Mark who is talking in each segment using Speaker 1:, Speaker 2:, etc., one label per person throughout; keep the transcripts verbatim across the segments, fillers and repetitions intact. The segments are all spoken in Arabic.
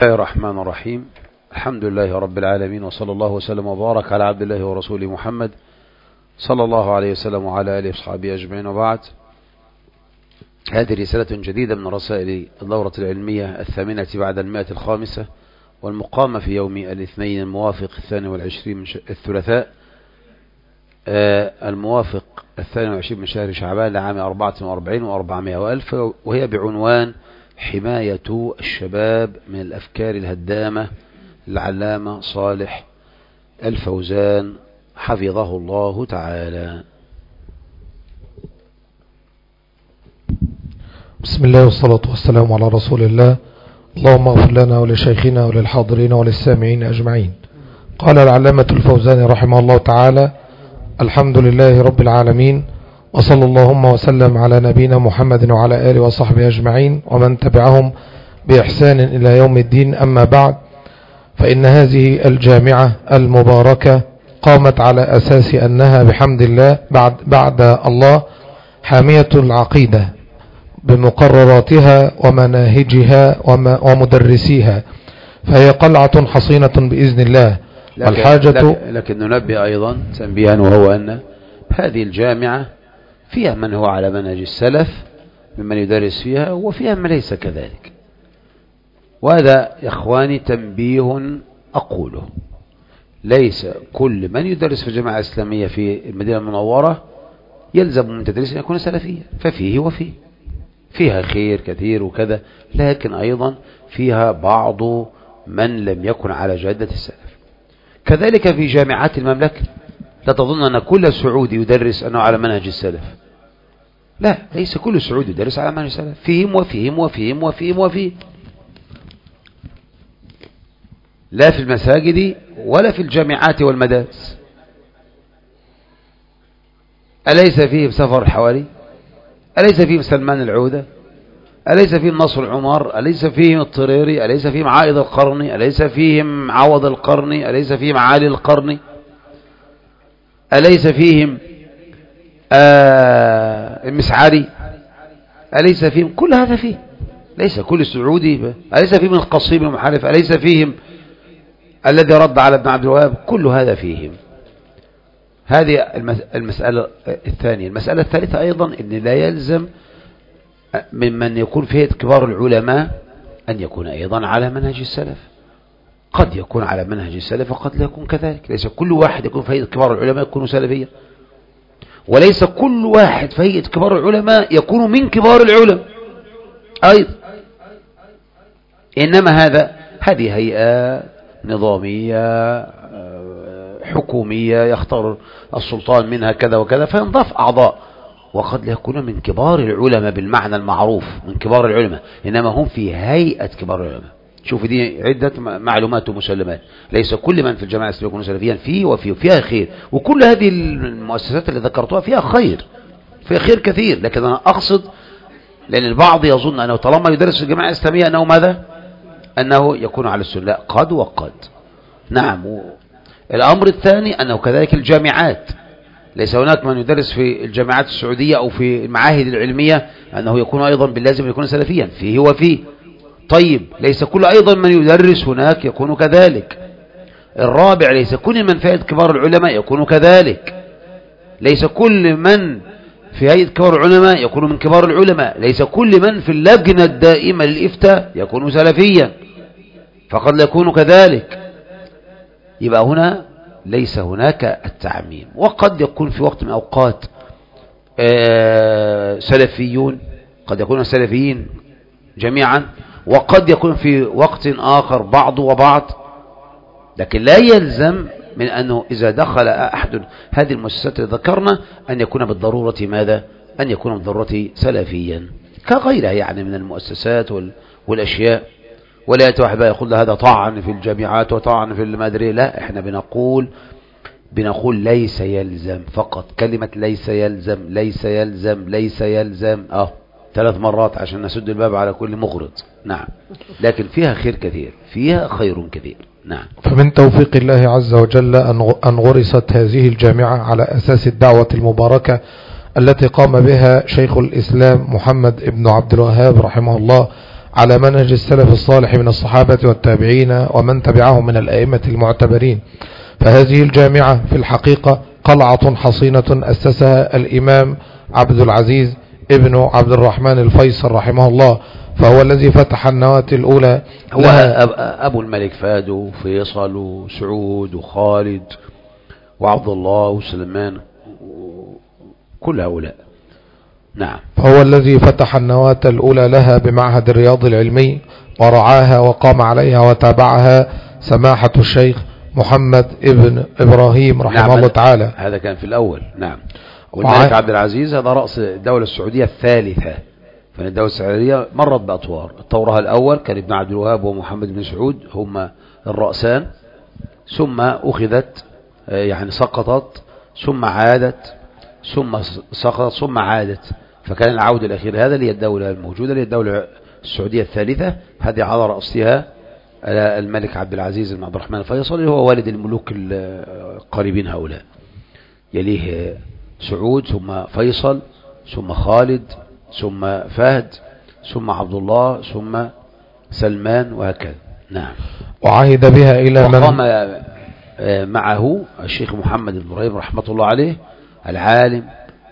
Speaker 1: الله الرحمن الرحيم. الحمد لله رب العالمين، وصلى الله وسلم وبارك على عبد الله ورسوله محمد صلى الله عليه وسلم وعلى آله وصحبه أجمعين، وبعد. هذه رسالة جديدة من رسائل الدورة العلمية الثامنة بعد المائة الخامسة، والمقامة في يوم الاثنين الموافق الثاني والعشرين من الثلاثاء الموافق الثاني والعشرين من شهر شعبان لعام أربعة وأربعين وأربعمائة وألف، وهي بعنوان حماية الشباب من الأفكار الهدامة للعلامة صالح الفوزان حفظه الله تعالى.
Speaker 2: بسم الله والصلاة والسلام على رسول الله. اللهم اغفر لنا ولشيخنا وللحاضرين وللسامعين أجمعين. قال العلامة الفوزان رحمه الله تعالى: الحمد لله رب العالمين، وصلى اللهم وسلم على نبينا محمد وعلى آله وصحبه أجمعين ومن تبعهم بإحسان إلى يوم الدين. أما بعد، فإن هذه الجامعة المباركة قامت على أساس أنها بحمد الله بعد, بعد الله حامية العقيدة بمقرراتها ومناهجها ومدرسيها، فهي قلعة حصينة بإذن الله. والحاجة
Speaker 1: لكن, لكن ننبه أيضا تنبيها، وهو أن هذه الجامعة فيها من هو على منهج السلف ممن يدرس فيها، وفيها من ليس كذلك. وهذا يا إخواني تنبيه أقوله، ليس كل من يدرس في الجامعة الإسلامية في المدينة المنورة يلزم من تدريس أن يكون سلفيا، ففيه وفيه فيها خير كثير وكذا، لكن أيضا فيها بعض من لم يكن على جادة السلف. كذلك في جامعات المملكة، لا تظن أن كل سعودي يدرس أنه على منهج السلف، لا، ليس كل سعودي يدرس على منهج السلف، فيهم وفيهم وفيهم وفيهم وفيهم، لا في المساجد ولا في الجامعات والمدارس. أليس فيهم سفر الحواري؟ أليس فيهم سلمان العودة؟ أليس فيهم نصر العمر؟ أليس فيهم الطريري؟ أليس فيهم عائد القرني؟ أليس فيهم عوض القرني؟ أليس فيهم عالي القرني؟ أليس فيهم آه المسعري؟ أليس فيهم كل هذا؟ فيه ليس كل سعودي. أليس فيهم القصيم المحارف؟ أليس فيهم الذي رد على ابن عبد الوهاب؟ كل هذا فيهم. هذه المسألة الثانية. المسألة الثالثة أيضا أن لا يلزم ممن يكون في هيئة كبار العلماء أن يكون أيضا على منهج السلف. قد يكون على منهج السلف وقد لا يكون كذلك. ليس كل واحد يكون في هيئة كبار العلماء يكون سلفيا، وليس كل واحد في هيئة كبار العلماء يكون من كبار العلماء أيضا. إنما هذا هذه هيئة نظامية حكومية يختار السلطان منها كذا وكذا، فينضاف أعضاء، وقد لا يكون من كبار العلماء بالمعنى المعروف من كبار العلماء، إنما هم في هيئة كبار العلماء. شوف، دي عدة معلومات ومسلمات. ليس كل من في الجماعة الإسلامية يكون سلفيا، فيه وفيه فيها خير، وكل هذه المؤسسات اللي ذكرتها فيها خير، فيها خير كثير. لكن أنا أقصد، لأن البعض يظن أنه طالما يدرس في الجماعة الإسلامية أنه ماذا؟ أنه يكون على السنة. لا، قد وقد. نعم. الأمر الثاني أنه كذلك الجامعات، ليس هناك من يدرس في الجامعات السعودية أو في المعاهد العلمية أنه يكون أيضا باللازم يكون سلفيا، فيه وفيه. طيب، ليس كل أيضا من يدرس هناك يكون كذلك. الرابع، ليس كل من في هيئة كبار العلماء يكون كذلك. ليس كل من في هيئة كبار العلماء يكون من كبار العلماء. ليس كل من في اللجنة الدائمة للإفتاء يكون سلفيا، فقد لا يكون كذلك. يبقى هنا ليس هناك التعميم. وقد يكون في وقت من أوقات سلفيون، قد يكون سلفيين جميعا، وقد يكون في وقت آخر بعض وبعض. لكن لا يلزم من أنه إذا دخل أحد هذه المؤسسات اللي ذكرنا أن يكون بالضرورة ماذا؟ أن يكون بالضرورة سلفيا كغيرها يعني من المؤسسات والأشياء. ولا يتوحد بقى يقول هذا طعن في الجامعات وطعن في المدرسة. لا، احنا بنقول بنقول ليس يلزم فقط. كلمة ليس يلزم ليس يلزم ليس يلزم اه ثلاث مرات عشان نسد الباب على كل مغرض. نعم، لكن فيها خير كثير، فيها خير كثير. نعم.
Speaker 2: فمن توفيق الله عز وجل أن غرست هذه الجامعة على أساس الدعوة المباركة التي قام بها شيخ الإسلام محمد ابن عبد الوهاب رحمه الله على منهج السلف الصالح من الصحابة والتابعين ومن تبعهم من الأئمة المعتبرين. فهذه الجامعة في الحقيقة قلعة حصينة أسسها الإمام عبد العزيز ابن عبد الرحمن الفيصل رحمه الله، فهو الذي فتح النواة الأولى.
Speaker 1: هو أبو الملك فهد وفيصل وسعود وخالد وعبد الله وسلمان كل هؤلاء. نعم.
Speaker 2: فهو الذي فتح النواة الأولى لها بمعهد الرياض العلمي، ورعاها وقام عليها وتابعها سماحة الشيخ محمد ابن إبراهيم رحمه
Speaker 1: نعم.
Speaker 2: الله تعالى.
Speaker 1: هذا كان في الأول. نعم. والملك عبد العزيز هذا رأس الدولة السعودية الثالثة، فإن الدولة السعودية مرت بأطوار. الطورها الأول كان ابن عبد الوهاب ومحمد بن سعود هم الرأسان، ثم أخذت يعني سقطت ثم عادت ثم سقطت ثم عادت، فكان العودة الأخير هذا اللي هي الدولة الموجودة اللي هي الدولة السعودية الثالثة. هذه على رأسها الملك عبد العزيز بن عبد الرحمن الفيصل اللي هو والد الملوك القريبين هؤلاء، يليه سعود ثم فيصل ثم خالد ثم فهد ثم عبد الله ثم سلمان وهكذا. نعم.
Speaker 2: وعهد بها إلى من
Speaker 1: وقام معه الشيخ محمد بن إبراهيم رحمة الله عليه، العالم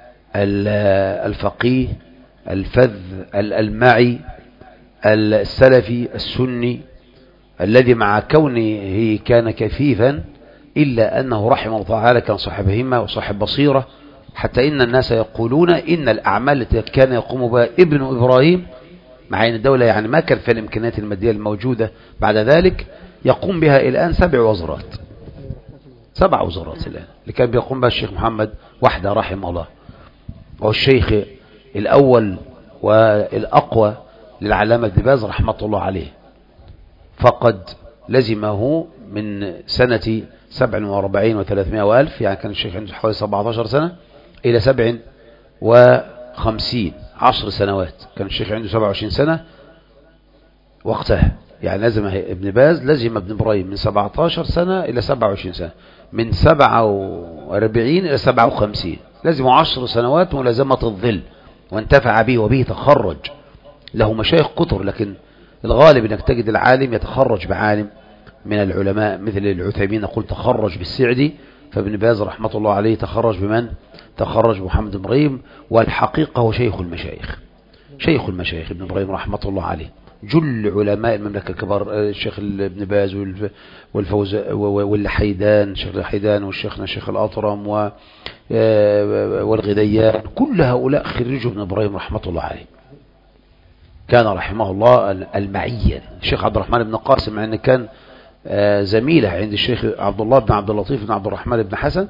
Speaker 1: الفقيه الفذ المعي السلفي السني، الذي مع كونه كان كفيفا إلا أنه رحمه الله تعالى كان صاحب همة وصاحب بصيرة، حتى إن الناس يقولون إن الأعمال التي كان يقوم بها ابن إبراهيم مع أن الدولة يعني ما كان في الإمكانيات المادية الموجودة بعد ذلك، يقوم بها الآن سبع وزارات سبع وزارات الآن اللي كان بيقوم بها الشيخ محمد وحده رحمه الله. وهو الشيخ الأول والأقوى للعلامة ابن باز رحمة الله عليه، فقد لزمه من سنة سبع واربعين وثلاثمائة وألف، يعني كان الشيخ عنده حوالي سبعة عشر سنة إلى سبع وخمسين عشر سنوات. كان الشيخ عنده سبعة وعشرين سنة وقتها، يعني لازم ابن باز لزم ابن إبراهيم من سبعة عشر سنة إلى سبعة وعشرين سنة، من سبعة واربعين إلى سبعة وخمسين، لازم عشر سنوات ملازمة الظل، وانتفع به وبه تخرج. له مشايخ كتر، لكن الغالب انك تجد العالم يتخرج بعالم من العلماء مثل العثيمين نقول تخرج بالسعدي، فابن باز رحمة الله عليه تخرج بمن؟ تخرج محمد بن إبراهيم، والحقيقة هو شيخ المشايخ شيخ المشايخ ابن إبراهيم رحمة الله عليه. جل علماء المملكة الكبار الشيخ ابن باز والفوز والحيدان الشيخ الحيدان والشيخنا الشيخ الأطرم والغديان، كل هؤلاء خريجوا ابن إبراهيم رحمة الله عليه. كان رحمه الله المعيا الشيخ عبد الرحمن بن قاسم، مع أنه كان زميله عند الشيخ عبد الله بن عبد اللطيف بن عبد الرحمن بن حسن،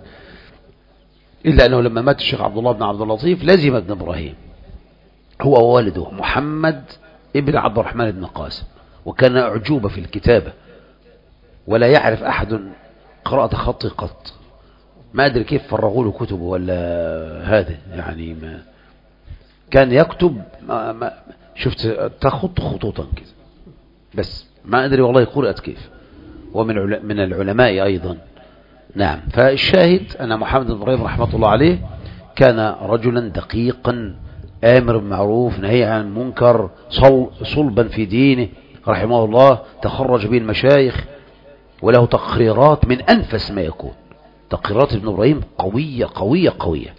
Speaker 1: إلا أنه لما مات الشيخ عبد الله بن عبد اللطيف لزم ابن إبراهيم هو ووالده محمد ابن عبد الرحمن بن قاسم، وكان أعجوبة في الكتابة ولا يعرف أحد قراءة خط قط، ما أدري كيف فرغوا له كتبه ولا هذا، يعني ما كان يكتب ما ما شفت تخط خطوطا كذا بس، ما أدري والله قرأت كيف، ومن من العلماء أيضا. نعم. فالشاهد أن محمد بن إبراهيم رحمة الله عليه كان رجلا دقيقا آمر بالمعروف نهي عن المنكر صلبا في دينه رحمه الله، تخرج به المشايخ، وله تقريرات من أنفس ما يكون. تقريرات ابن إبراهيم قوية قوية قوية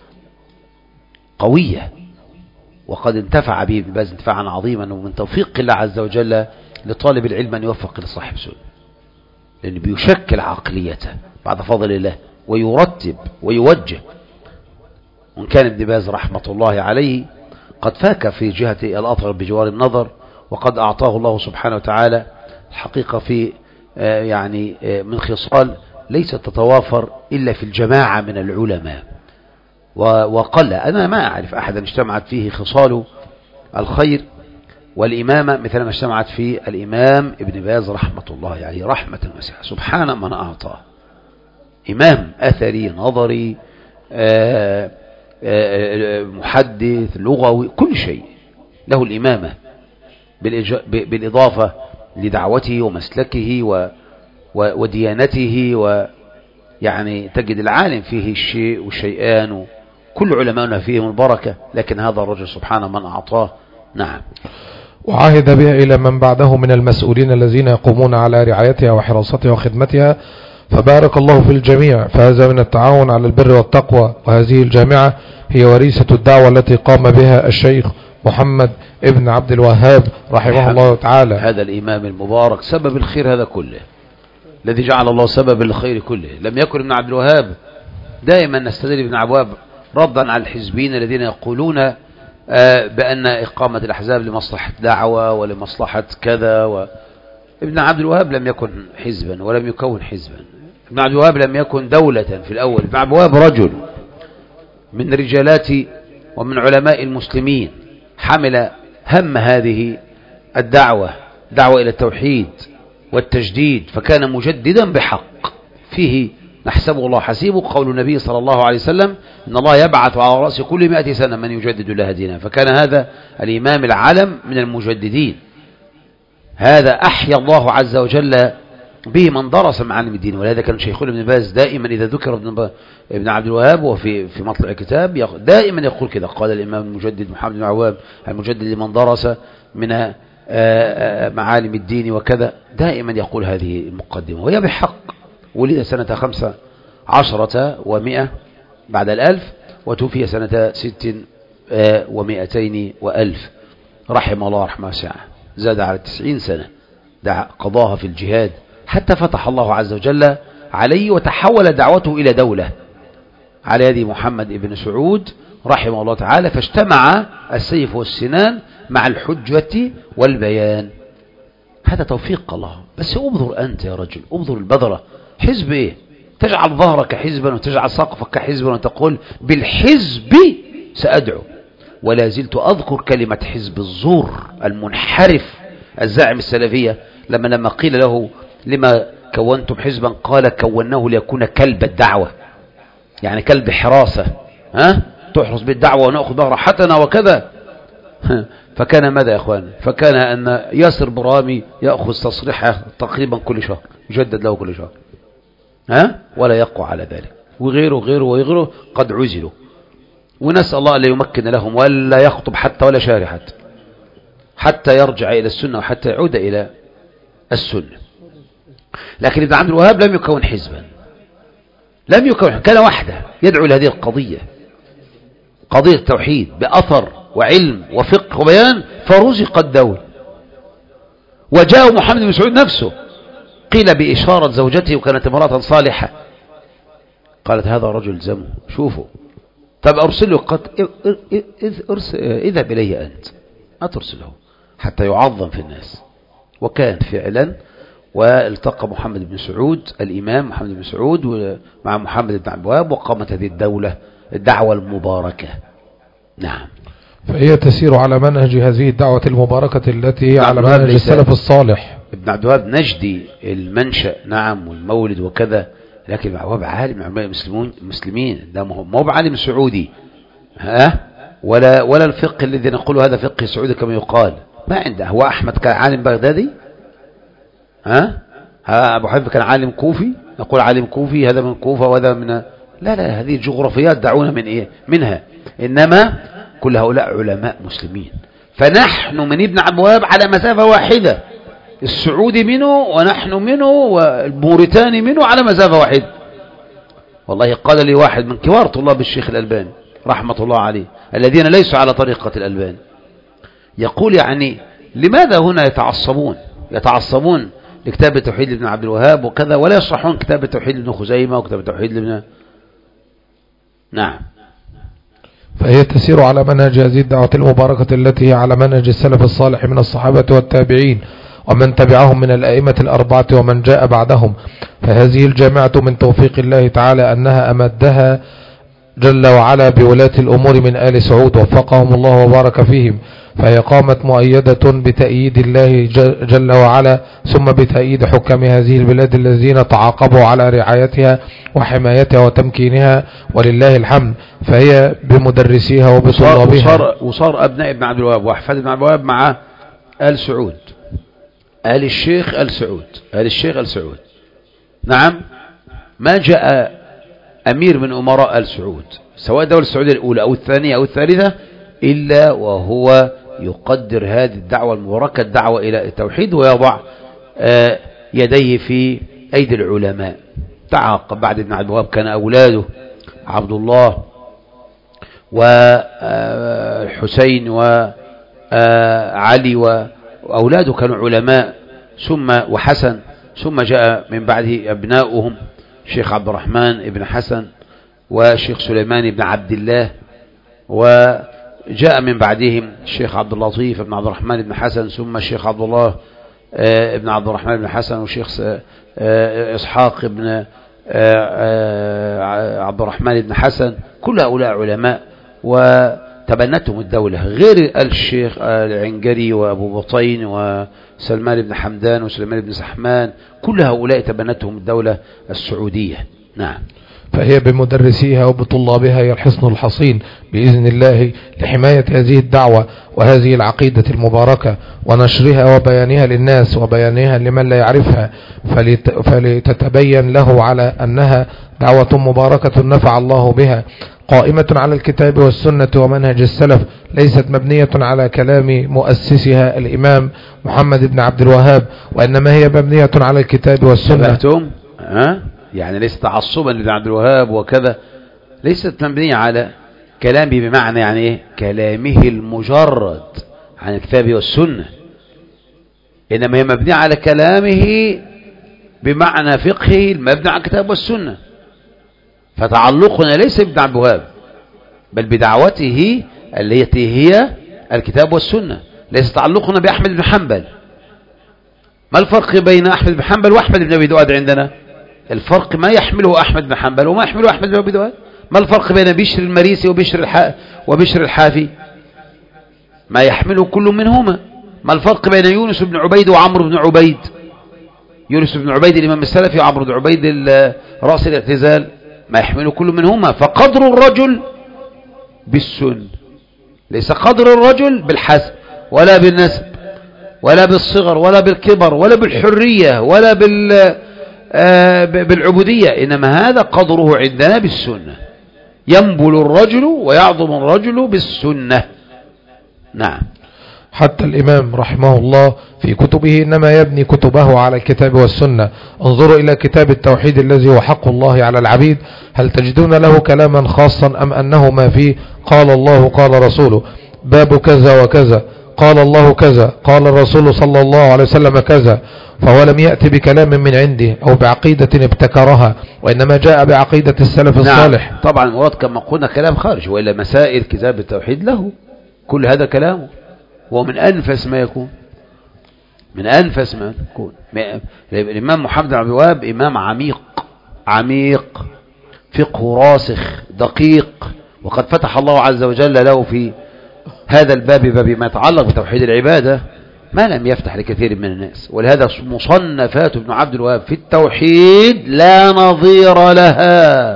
Speaker 1: قوية، وقد انتفع به ابن باز انتفاعا عظيما، ومن توفيق الله عز وجل لطالب العلم أن يوفق لصاحب سنة، لأنه بيشكل عقليته بعد فضل الله ويرتب ويوجه. وإن كان ابن باز رحمة الله عليه قد فاك في جهة الأطهر بجوار النظر، وقد أعطاه الله سبحانه وتعالى الحقيقة في يعني من خصال ليست تتوافر إلا في الجماعة من العلماء، وقل أنا ما أعرف أحدا اجتمعت فيه خصال الخير والإمامة مثل ما اجتمعت في الإمام ابن باز رحمة الله عليه يعني رحمة واسعة. سبحان من أعطاه، إمام أثري نظري آآ آآ محدث لغوي كل شيء له الإمامة، بالإضافة لدعوته ومسلكه وديانته، ويعني تجد العالم فيه الشيء والشيئان، كل علماؤنا فيهم البركة، لكن هذا الرجل سبحانه من أعطاه. نعم.
Speaker 2: وعهد بها إلى من بعده من المسؤولين الذين يقومون على رعايتها وحراستها وخدمتها، فبارك الله في الجميع. فهذا من التعاون على البر والتقوى. وهذه الجامعة هي وريثة الدعوة التي قام بها الشيخ محمد ابن عبد الوهاب رحمه الله تعالى.
Speaker 1: هذا الإمام المبارك سبب الخير هذا كله، الذي جعل الله سبب الخير كله. لم يكن ابن عبد الوهاب، دائما نستدل ابن عبد الوهاب ردا على الحزبين الذين يقولون بأن إقامة الأحزاب لمصلحة دعوة ولمصلحة كذا و... ابن عبد الوهاب لم يكن حزبا ولم يكون حزبا. ابن عبد الوهاب لم يكن دولة في الأول. ابن عبد الوهاب رجل من رجالات ومن علماء المسلمين، حمل هم هذه الدعوة، دعوة إلى التوحيد والتجديد، فكان مجددا بحق. فيه نحسبه الله حسيبه قول النبي صلى الله عليه وسلم: إن الله يبعث على رأس كل مئة سنة من يجدد الله دينه. فكان هذا الإمام العلم من المجددين. هذا أحيا الله عز وجل به من درس معالم الدين. ولهذا كان شيخنا ابن باز دائما إذا ذكر ابن عبد الوهاب وفي في مطلع الكتاب دائما يقول كذا: قال الإمام المجدد محمد بن عواب المجدد لمن درس من معالم الدين وكذا. دائما يقول هذه المقدمة، وهي بحق. ولد سنة خمسة عشرة ومئة بعد الألف، وتوفي سنة ست ومئتين وألف، رحمه الله رحمه واسعة. زاد على تسعين سنة دع قضاها في الجهاد، حتى فتح الله عز وجل عليه وتحول دعوته إلى دولة على يد محمد بن سعود رحمه الله تعالى. فاجتمع السيف والسنان مع الحجة والبيان. هذا توفيق الله. بس أبذر أنت يا رجل، أبذر البذرة. حزب إيه؟ تجعل ظهرك حزبا وتجعل سقفك حزبا وتقول بالحزب سأدعو. ولا زلت أذكر كلمة حزب الزور المنحرف الزاعم السلفية، لما لما قيل له: لما كونتم حزبا؟ قال: كوناه ليكون كلب الدعوة، يعني كلب حراسة، ها تحرس بالدعوة ونأخذ بها راحتنا وكذا. فكان ماذا يا أخوان؟ فكان أن ياسر برامي يأخذ تصريحه تقريبا كل شهر، يجدد له كل شهر، ها ولا يقوى على ذلك. وغيره وغيره وغيره قد عزلوا، ونسأل الله أن يمكن لهم ولا يخطب حتى ولا شارع حتى حتى يرجع إلى السنة وحتى يعود إلى السنة. لكن ابن عبد الوهاب لم يكون حزبا، لم يكون، كان وحده يدعو لهذه القضية، قضية التوحيد بأثر وعلم وفقه وبيان. فرزق الدولة. وجاء محمد بن سعود نفسه، قيل بإشارة زوجته، وكانت امرأة صالحة، قالت: هذا رجل زمه، شوفوا، طب أرسله، قد اذهب إليه أنت، ما ترسله حتى يعظم في الناس. وكان فعلا، والتقى محمد بن سعود الإمام محمد بن سعود مع محمد بن عبد الوهاب، وقامت هذه الدولة الدعوة المباركة. نعم.
Speaker 2: فهي تسير على منهج هذه الدعوة المباركة التي هي على منهج السلف الصالح.
Speaker 1: ابن عبد الوهاب نجدي المنشأ، نعم، والمولد وكذا، لكن ابن عبد الوهاب عالم من علماء المسلمين المسلمين، ده مو بعالم سعودي، ها ولا ولا الفقه الذي نقول هذا فقه سعودي كما يقال، ما عنده. هو أحمد كان عالم بغدادي، ها ها أبو حنيفة كان عالم كوفي، نقول عالم كوفي هذا من كوفة وهذا من، لا لا، هذه الجغرافيات دعونا من إيه منها، إنما كل هؤلاء علماء مسلمين. فنحن من ابن عبد الوهاب على مسافة واحدة، السعودي منه ونحن منه والموريتاني منه على مسافة واحدة. والله قال لي واحد من كبار طلاب الشيخ الألباني رحمة الله عليه الذين ليسوا على طريقة الألباني، يقول: يعني لماذا هنا يتعصبون يتعصبون لكتاب التوحيد لابن عبد الوهاب وكذا، ولا يشرحون كتاب التوحيد لابن خزيمة وكتاب التوحيد لابن. نعم.
Speaker 2: فهي تسير على منهج هذه الدعوة المباركة التي هي على منهج السلف الصالح من الصحابة والتابعين ومن تبعهم من الأئمة الأربعة ومن جاء بعدهم. فهذه الجامعة من توفيق الله تعالى أنها أمدها جل وعلا بولاة الأمور من آل سعود وفقهم الله وبارك فيهم. فهي قامت مؤيدة بتأييد الله جل وعلا، ثم بتأييد حكام هذه البلاد الذين تعاقبوا على رعايتها وحمايتها وتمكينها، ولله الحمد. فهي بمدرسيها وبطلابها.
Speaker 1: وصار, وصار أبناء ابن عبد الوهاب وأحفاد ابن عبد الوهاب مع آل سعود، آل الشيخ آل سعود، آل الشيخ آل سعود. نعم. ما جاء أمير من أمراء آل سعود، سواء الدولة السعودية الأولى أو الثانية أو الثالثة، إلا وهو يقدر هذه الدعوة المباركة الدعوة إلى التوحيد ويضع يديه في أيدي العلماء. تعاقب بعد ابن عبد الوهاب كان أولاده عبد الله والحسين وعلي وأولاده كانوا علماء، ثم وحسن، ثم جاء من بعده أبناؤهم الشيخ عبد الرحمن بن حسن والشيخ سليمان بن عبد الله، وجاء من بعدهم الشيخ عبد اللطيف بن عبد الرحمن بن حسن، ثم الشيخ عبد الله ابن عبد الرحمن بن حسن، والشيخ إسحاق بن عبد الرحمن بن حسن. كل هؤلاء علماء وتبنتهم الدولة، غير الشيخ العنجري وأبو بطين وسلمان بن حمدان وسليمان بن سحمان، كل هؤلاء تبنتهم الدولة السعودية. نعم.
Speaker 2: فهي بمدرسيها وبطلابها هي الحصن الحصين بإذن الله لحماية هذه الدعوة وهذه العقيدة المباركة ونشرها وبيانها للناس وبيانها لمن لا يعرفها، فلت فلتتبين له على أنها دعوة مباركة نفع الله بها، قائمة على الكتاب والسنة ومنهج السلف، ليست مبنية على كلام مؤسسها الإمام محمد بن عبد الوهاب، وإنما هي مبنية على الكتاب والسنة.
Speaker 1: ها؟ يعني ليست تعصبا لابن عبد الوهاب وكذا، ليست مبنية على كلامه بمعنى يعني ايه كلامه المجرد عن الكتاب والسنة، إنما هي مبنية على كلامه بمعنى فقهه المبني على الكتاب والسنة. فتعلقنا ليس بابن عبد الوهاب بل بدعوته التي هي الكتاب والسنة، ليس تعلقنا بأحمد بن حنبل. ما الفرق بين أحمد بن حنبل وأحمد بن أبي دؤاد عندنا؟ الفرق ما يحمله أحمد بن حنبل وما يحمله أحمد بن أبي دؤاد. ما الفرق بين بشر المريسي وبشر الح... وبشر الحافي؟ ما يحمله كل منهما. ما الفرق بين يونس بن عبيد وعمرو بن عبيد؟ يونس بن عبيد الإمام السلفي وعمرو بن عبيد رأس الاعتزال، ما يحمله كل منهما. فقدر الرجل بالسن ليس قدر الرجل بالحسب ولا بالنسب ولا بالصغر ولا بالكبر ولا بالحرية ولا بال بالعبودية، إنما هذا قدره عندنا بالسنة. ينبل الرجل ويعظم الرجل بالسنة. نعم.
Speaker 2: حتى الإمام رحمه الله في كتبه إنما يبني كتبه على الكتاب والسنة. انظروا إلى كتاب التوحيد الذي هو حق الله على العبيد، هل تجدون له كلاما خاصا أم أنه ما فيه قال الله قال رسوله، باب كذا وكذا، قال الله كذا، قال الرسول صلى الله عليه وسلم كذا، فهو لم يأتي بكلام من عنده أو بعقيدة ابتكرها، وإنما جاء بعقيدة السلف الصالح.
Speaker 1: نعم. طبعا مراد كما قلنا كلام خارج، وإلا مسائل كتاب التوحيد له كل هذا كلامه، ومن أنفس ما يكون من أنفس ما يكون. الإمام محمد بن عبد الوهاب إمام عميق عميق، فقه راسخ دقيق، وقد فتح الله عز وجل له في هذا الباب باب ما يتعلق بتوحيد العبادة ما لم يفتح لكثير من الناس. ولهذا مصنفات ابن عبد الوهاب في التوحيد لا نظير لها.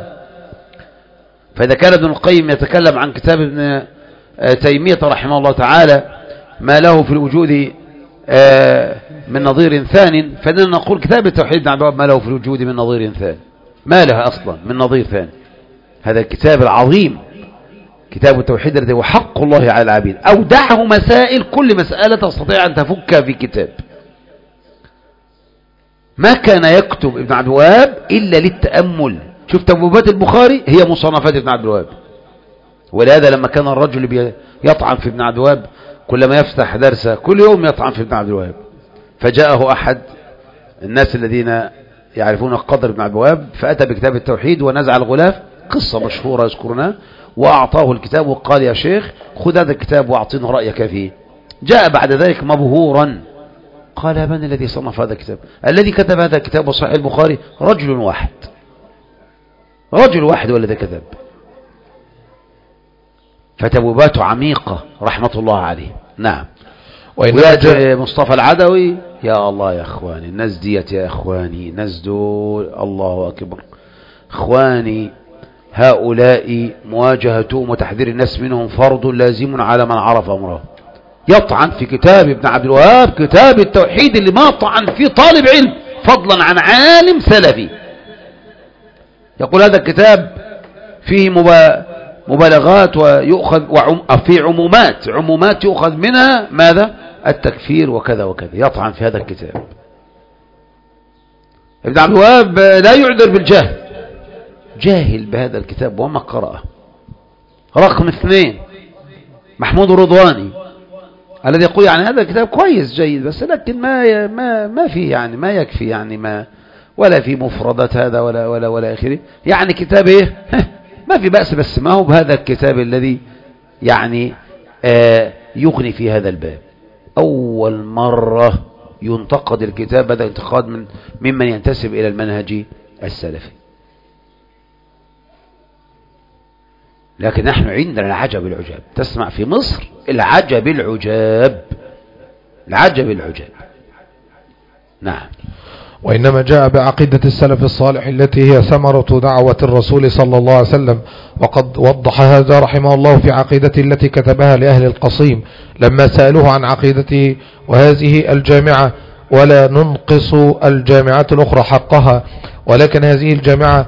Speaker 1: فإذا كان ابن القيم يتكلم عن كتاب ابن تيمية رحمه الله تعالى ما له في الوجود من نظير ثاني، فإننا نقول كتاب التوحيد ابن عبد الوهاب ما له في الوجود من نظير ثاني، ما له أصلا من نظير ثاني. هذا الكتاب العظيم كتاب التوحيد الذي هو حق الله على العبيد، أودعه مسائل كل مسألة تستطيع أن تفكها في كتاب. ما كان يكتب ابن عبد الوهاب إلا للتأمل. شوف تبويبات البخاري هي مصنفات ابن عبد الوهاب. ولهذا لما كان الرجل يطعن في ابن عبد الوهاب كلما يفتح درسه كل يوم يطعن في ابن عبد الوهاب، فجاءه أحد الناس الذين يعرفون قدر ابن عبد الوهاب فأتى بكتاب التوحيد ونزع الغلاف، قصة مشهورة يذكرونها، وأعطاه الكتاب وقال يا شيخ خذ هذا الكتاب وأعطينا رأيك فيه. جاء بعد ذلك مبهورا قال من الذي صنف هذا الكتاب؟ الذي كتب هذا الكتاب وصحيح البخاري رجل واحد، رجل واحد هو الذي كتب. فتبويباته عميقة رحمة الله عليه. نعم. ويأتي مصطفى العدوي، يا الله يا أخواني الناس ديت يا أخواني ناس دول الله أكبر أخواني، هؤلاء مواجهتهم وتحذير الناس منهم فرض لازم على من عرف أمره. يطعن في كتاب ابن عبد الوهاب كتاب التوحيد اللي ما طعن فيه طالب علم فضلا عن عالم سلفي. يقول هذا الكتاب فيه مبا... مبالغات ويؤخذ وعم في عمومات عمومات يؤخذ منها ماذا؟ التكفير وكذا وكذا، يطعن في هذا الكتاب. ابن عبد الوهاب لا يعذر بالجهل، جاهل بهذا الكتاب وما قرأه. رقم اثنين محمود الرضواني الذي يقول يعني هذا الكتاب كويس جيد، بس لكن ما ما ما في يعني ما يكفي يعني ما ولا في مفردات هذا ولا ولا ولا اخره، يعني كتاب ايه ما في بأس، بس ما هو بهذا الكتاب الذي يعني آه يغني في هذا الباب. أول مرة ينتقد الكتاب هذا انتقاد من ممن ينتسب إلى المنهج السلفي. لكن نحن عندنا العجب العجاب، تسمع في مصر العجب العجاب العجب العجاب. نعم.
Speaker 2: وإنما جاء بعقيدة السلف الصالح التي هي ثمرة دعوة الرسول صلى الله عليه وسلم، وقد وضح هذا رحمه الله في عقيدته التي كتبها لأهل القصيم لما سألوه عن عقيدته، وهذه الجامعة ولا ننقص الجامعات الأخرى حقها، ولكن هذه الجامعة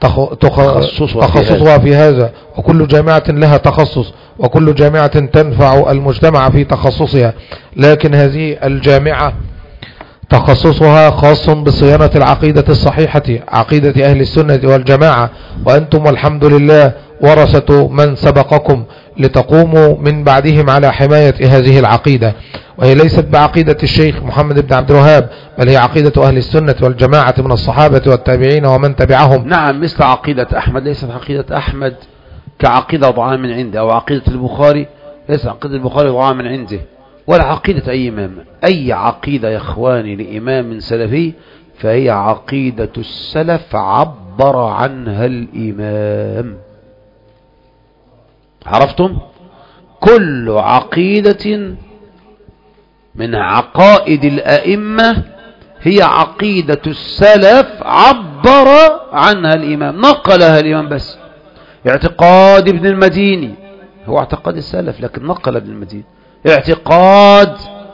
Speaker 2: تخصصها في هذا، وكل جامعة لها تخصص، وكل جامعة تنفع المجتمع في تخصصها، لكن هذه الجامعة تخصصها خاص بصيانة العقيدة الصحيحة، عقيدة أهل السنة والجماعة، وأنتم والحمد لله ورثة من سبقكم لتقوموا من بعدهم على حماية هذه العقيدة، وهي ليست بعقيدة الشيخ محمد بن عبد الوهاب، بل هي عقيدة أهل السنة والجماعة من الصحابة والتابعين ومن تبعهم.
Speaker 1: نعم، مثل عقيدة أحمد، ليست عقيدة أحمد كعقيدة وضعها من عنده، أو عقيدة البخاري ليست عقيدة البخاري وضعها من عنده، ولا عقيدة أي إمام. أي عقيدة يا إخواني لإمام سلفي فهي عقيدة السلف عبر عنها الإمام. عرفتم؟ كل عقيدة من عقائد الأئمة هي عقيدة السلف عبر عنها الإمام، نقلها الإمام. بس اعتقاد ابن المديني هو اعتقاد السلف لكن نقل ابن المديني، اعتقاد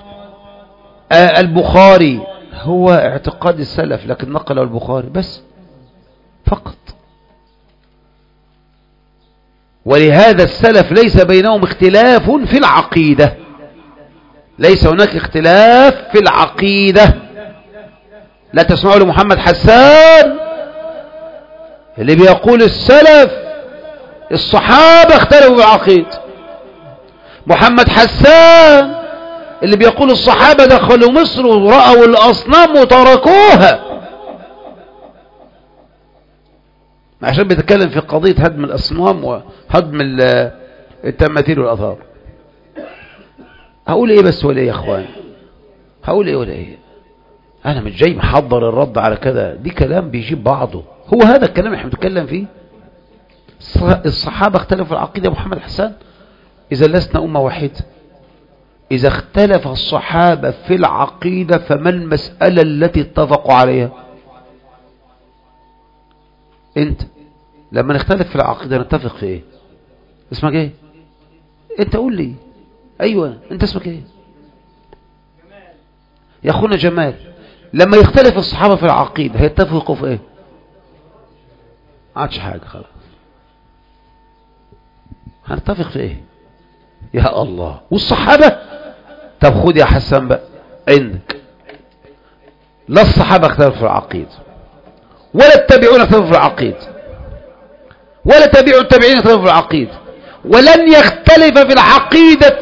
Speaker 1: البخاري هو اعتقاد السلف لكن نقله البخاري بس فقط. ولهذا السلف ليس بينهم اختلاف في العقيدة، ليس هناك اختلاف في العقيدة. لا تسمعوا لمحمد حسان اللي بيقول السلف الصحابة اختلفوا في العقيدة، محمد حسان اللي بيقول الصحابة دخلوا مصر ورأوا الأصنام وتركوها، عشان بيتكلم في قضية هدم الأصنام وهدم التماثيل والآثار. هقول ايه بس ولا ايه يا اخوان؟ هقول ايه ولا ايه؟ انا مش جاي محضر الرد على كذا، دي كلام بيجيب بعضه. هو هذا الكلام احنا بنتكلم فيه؟ الصحابة اختلفوا في العقيدة يا محمد حسان؟ إذا لسنا أمة واحدة. إذا اختلف الصحابة في العقيدة فما المسألة التي اتفقوا عليها؟ انت لما نختلف في العقيدة نتفق في ايه؟ اسمك ايه؟ انت قول لي. ايوه انت اسمك ايه؟ يا اخونا جمال. لما يختلف الصحابة في العقيدة هيتفقوا في ايه؟ ما عادش حاجة خلاص. هنتفق في ايه؟ يا الله. والصحابة؟ طب خد يا حسن بقى عندك، لا الصحابة اختلفوا في العقيدة ولا التابعون اختلفوا في العقيدة ولا تابعوا التابعين اختلفوا في العقيدة، ولن يختلف في العقيدة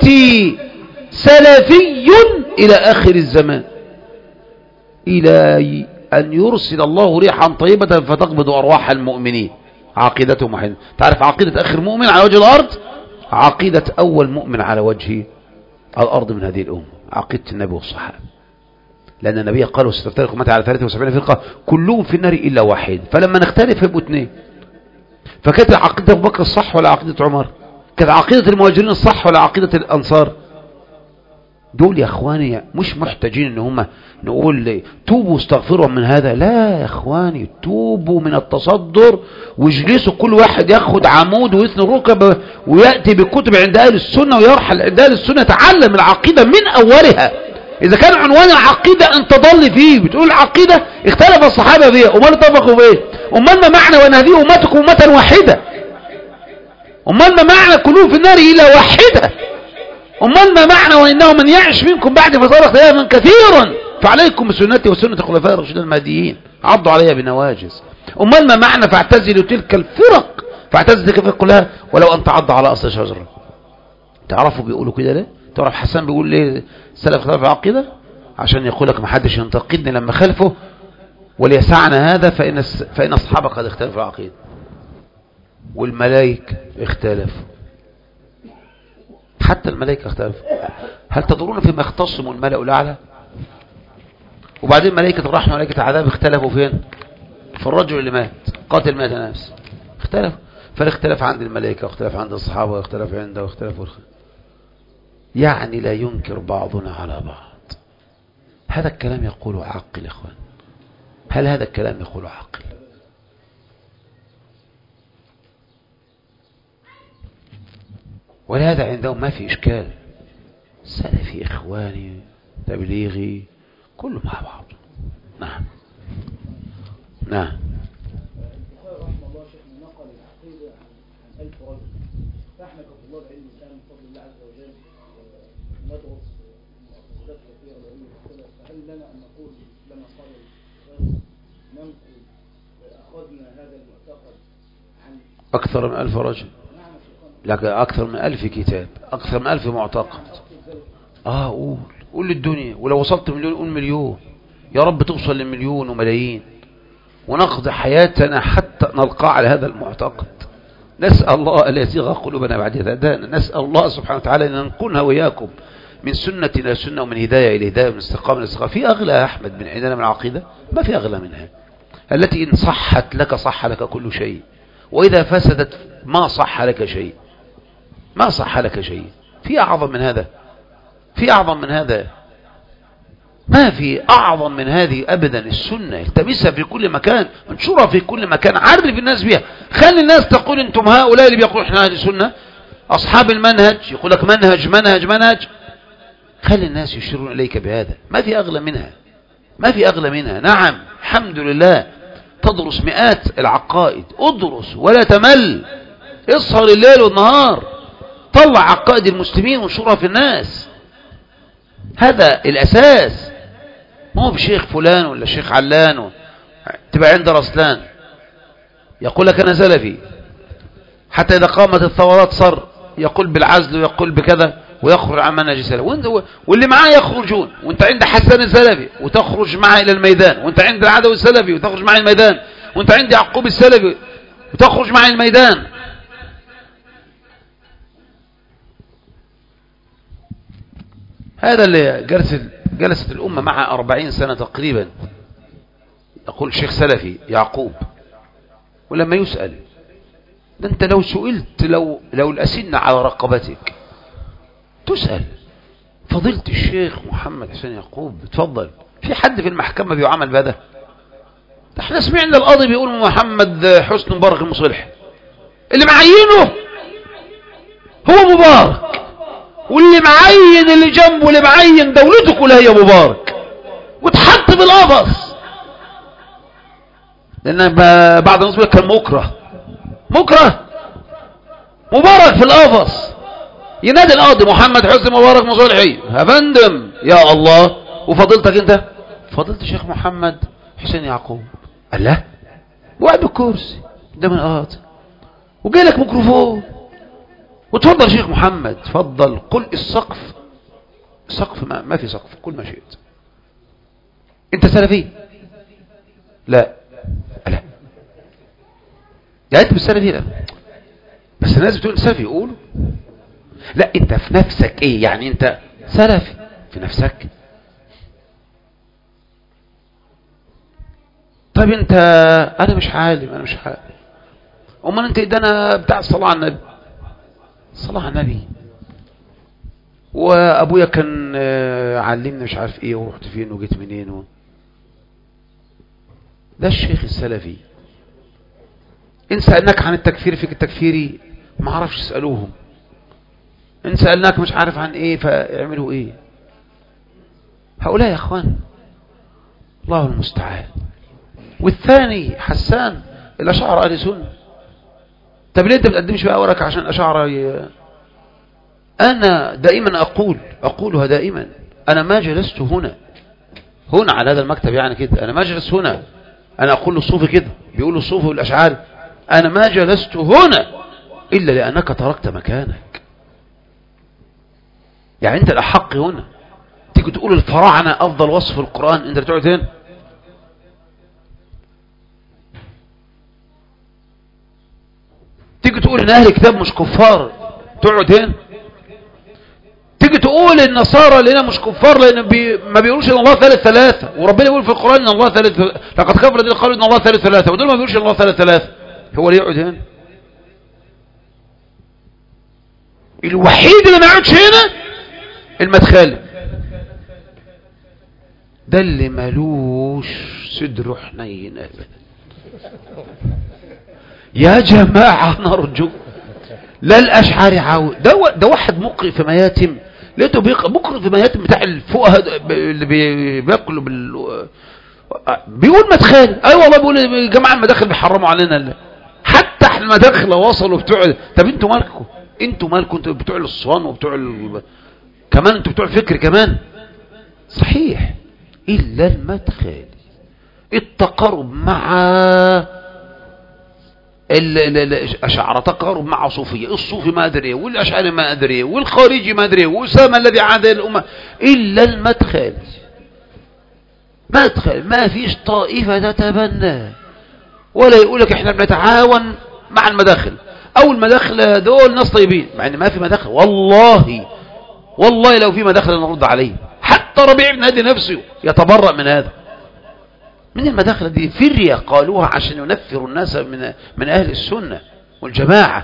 Speaker 1: سلفي إلى آخر الزمان، إلى أن يرسل الله ريحا طيبة فتقبض أرواح المؤمنين. عقيدتهم واحدة. تعرف عقيدة آخر مؤمن على وجه الأرض؟ عقيدة أول مؤمن على وجه الأرض من هذه الأمة، عقيدة النبي والصحابة. لأن النبي قالوا ستفترق أمتي على ثلاثة وسبعين فرقة كلهم في النار إلا واحد، فلما نختلف يبقوا اثنين. فكانت عقيدة أبو بكر الصح ولا عقيدة عمر؟ كانت عقيدة المهاجرين الصح ولا عقيدة الأنصار؟ دول يا اخواني مش محتاجين ان هم نقول توبوا واستغفروا من هذا، لا يا اخواني، توبوا من التصدر واجلسوا كل واحد ياخد عمود ويثني الركب ويأتي بكتب عند اهل السنة ويرحل عند اهل السنة، تعلم العقيدة من اولها. اذا كان عنوان العقيدة انت ضل فيه بتقول العقيدة اختلف الصحابة فيها، امال اتفقوا فيه؟ امال ما معنى وان هذه امتكم امة واحدة؟ امال ما معنى كلهم في النار الا واحدة؟ امال ما معنى وانه من يعش منكم بعد فصار اختلافا كثيرا فعليكم بسنتي وسنة الخلفاء الراشدين المهديين عضوا عليها بنواجز. امال ما معنى فاعتزلوا تلك الفرق فاعتزلوا تلك الفرق كلها ولو ان تعض على اصل شجرة. تعرفوا بيقولوا كده ليه؟ تعرف حسان بيقول ليه السلف اختلف العقيدة؟ عشان يقول لك ما حدش ينتقدني لما خلفه وليسعنا هذا فإن فإن أصحابه قد اختلفوا العقيدة والملائكة اختلفوا، حتى الملائكة اختلفوا. هل تدرون فيما يختصم الملأ الأعلى؟ وبعدين ملائكة الرحمة وملائكة العذاب اختلفوا فين؟ في الرجل اللي مات قاتل مئة نفس اختلف. فالاختلاف عند الملائكة واختلاف عند الصحابة واختلاف عنده واختلاف يعني لا ينكر بعضنا على بعض. هذا الكلام يقوله عاقل يا اخوان؟ هل هذا الكلام يقوله عاقل؟ ولهذا عندهم ما في إشكال، سلفي إخواني تبليغي كله مع بعض. نعم نعم. فاحنا كطلاب علم الان بفضل الله عز وجل ندرس مؤسسات كثيره لعلم السلف، فهل لنا ان نقول لما قال ننقل اخذنا هذا المعتقد عن اكثر من ألف رجل؟ لكن اكثر من ألف كتاب، اكثر من ألف معتقد. اه قول قول للدنيا، ولو وصلت مليون قول مليون، يا رب توصل لمليون وملايين ونقضي حياتنا حتى نلقى على هذا المعتقد. نسأل الله أن يزيغ قلوبنا بعد هدانا، نسأل الله سبحانه وتعالى أن ننقلها وإياكم من سنة إلى سنة ومن هداية إلى هداية ومن استقامة إلى استقامة. في أغلى يا أحمد من عندنا من العقيدة؟ ما في أغلى منها، التي إن صحت لك صح لك كل شيء، وإذا فسدت ما صح لك شيء، ما صح لك شيء. في أعظم من هذا؟ في أعظم من هذا؟ ما في أعظم من هذه أبدا. السنة التمسها في كل مكان، انشرها في كل مكان، عرف الناس بها، خلي الناس تقول انتم هؤلاء اللي بيقولوا احنا أهل السنة أصحاب المنهج، يقول لك منهج منهج منهج، خلي الناس يشيرون إليك بهذا. ما في أغلى منها، ما في أغلى منها. نعم الحمد لله، تدرس مئات العقائد، ادرس ولا تمل، اسهر الليل والنهار، طلع عقائد المسلمين وانشرها في الناس. هذا الأساس. ما هو بشيخ فلان ولا شيخ علان تبقى عند رسلان يقول لك أنا سلفي، حتى إذا قامت الثورات صار يقول بالعزل ويقول بكذا ويخرج عن منهج سلفي، واللي معاه يخرجون، وانت عند حسان السلفي وتخرج معه إلى الميدان، وانت عند العدوي السلفي وتخرج معه الميدان، وانت عند يعقوب السلفي وتخرج معه الميدان. هذا اللي جلست جلست الأمة مع أربعين سنة تقريبا. يقول شيخ سلفي يعقوب، ولما يسأل ده انت لو سئلت لو لو الأسنة على رقبتك تسأل فضيلة الشيخ محمد حسين يعقوب اتفضل، في حد في المحكمة بيعمل بهذا؟ احنا سمعنا القاضي بيقول محمد حسن مبارك المصلح اللي معينه هو مبارك، واللي معين اللي جنبه اللي معين دولته كلها هي مبارك، وتحط بالقفص، لان بعض الناس كان مكره مكره مبارك في القفص. ينادي القاضي محمد حسن مبارك مصلحي يا فندم يا الله، وفضلتك انت فضلت الشيخ محمد حسين يعقوب. قال لا، وقعد بالكرسي قدام القاضي وجاي لك ميكروفون وتفضل شيخ محمد تفضل، قل السقف سقف ما, ما في سقف، كل ما شئت. انت سلفي؟ لا. لا يعني انت بالسلفي؟ لا، بس الناس بتقول سلفي يقولوا لا. انت في نفسك ايه يعني؟ انت سلفي في نفسك؟ طيب انت انا مش عالم، انا مش عالم، امال انت ده انا بتاع الصلاة على النبي، الصلاة على النبي، وابويا كان علمني مش عارف ايه ورحت فين وجيت منين و... ده الشيخ السلفي. ان سألناك عن التكفير فيك التكفيري ما عرفش يسألوهم، ان سألناك مش عارف عن ايه فاعملوا ايه. هؤلاء يا اخوان الله المستعان. والثاني حسان الاشعر اهل سنه، طب ليه انت بتقدمش بقى ورقة عشان الأشاعرة ي... أنا دائما أقول أقولها دائما، أنا ما جلست هنا هنا على هذا المكتب يعني كده، أنا ما جلست هنا، أنا أقول للصوفي كده، بيقول الصوفي والأشعاري أنا ما جلست هنا إلا لأنك تركت مكانك. يعني أنت الأحق هنا، تيجي تقول الفراعنة أفضل وصف القرآن، أنت بتقعد هنا. تيجي تقول إن أهل الكتاب مش كفار، تقعد هنا. تيجي تقول النصارى لنا مش كفار لأن بي ما بيقولوش إن الله ثالث ثلاثة، وربنا يقول في القرآن إن الله ثالث، لقد كفر الذين قالوا إن الله ثالث ثلاثة، ودول ما بيقولوش إن الله ثالث ثلاثة. هو اللي يقعد هنا الوحيد اللي ما يقعدش هنا المدخلي ده اللي ملوش صدر حنين ابدا. يا جماعه نرجو لا الاشعري عاود ده ده واحد مقرئ في مياتم، لقيته مقرئ في مياتم بتاع الفقهاء اللي بياكلوا بال بيقول مدخلي. اي والله بيقول يا جماعه المداخل بيحرموا علينا، حتى المداخل وصلوا بتوع. طب انتوا مالكم؟ انتوا مالكم؟ انتوا بتوع الصوان وبتوع ال... كمان انتوا بتوع الفكر كمان صحيح. الا المدخل التقارب مع الاشاعره، تقارب مع صوفيه، الصوفي ما ادري والاشعري ما ادري والخارجي ما ادري واسامه الذي عاد الامه. الا المدخل مدخل ما فيش طائفه تتبنى ولا يقولك احنا بنتعاون مع المداخل او المداخل دول ناس طيبين، مع ان ما في مداخل. والله والله لو في مداخل نرد عليه. حتى ربيع بن هادي نفسه يتبرأ من هذا، من المداخل دي فرية قالوها عشان ينفروا الناس من من اهل السنة والجماعة.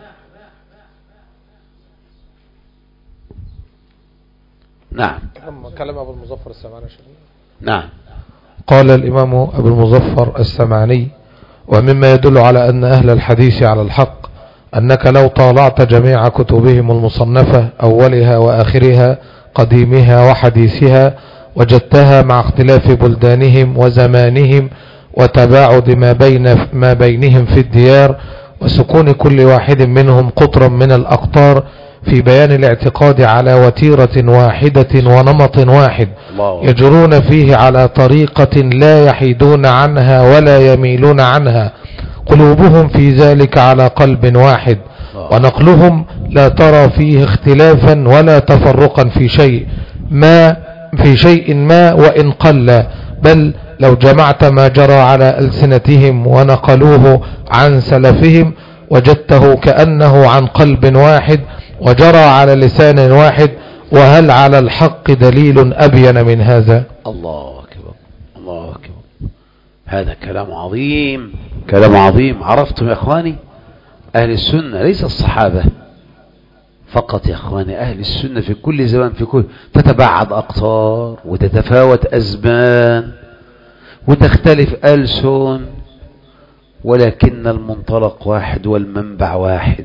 Speaker 1: نعم.
Speaker 2: كلام ابو المظفر السمعاني.
Speaker 1: نعم.
Speaker 2: قال الامام ابو المظفر السمعاني: ومما يدل على ان اهل الحديث على الحق أنك لو طالعت جميع كتبهم المصنفة أولها وآخرها قديمها وحديثها وجدتها مع اختلاف بلدانهم وزمانهم وتباعد ما بين ما بينهم في الديار وسكون كل واحد منهم قطرا من الأقطار في بيان الاعتقاد على وتيرة واحدة ونمط واحد يجرون فيه على طريقة لا يحيدون عنها ولا يميلون عنها، قلوبهم في ذلك على قلب واحد، ونقلهم لا ترى فيه اختلافا ولا تفرقا في شيء ما في شيء ما وإن قل، بل لو جمعت ما جرى على ألسنتهم ونقلوه عن سلفهم وجدته كأنه عن قلب واحد وجرى على لسان واحد. وهل على الحق دليل أبين من هذا؟
Speaker 1: الله أكبر الله أكبر. هذا كلام عظيم كلام عظيم. عرفتم يا أخواني؟ أهل السنة ليس الصحابة فقط يا أخواني، أهل السنة في كل زمان في كل تتباعد أقطار وتتفاوت أزمان وتختلف ألسن، ولكن المنطلق واحد والمنبع واحد.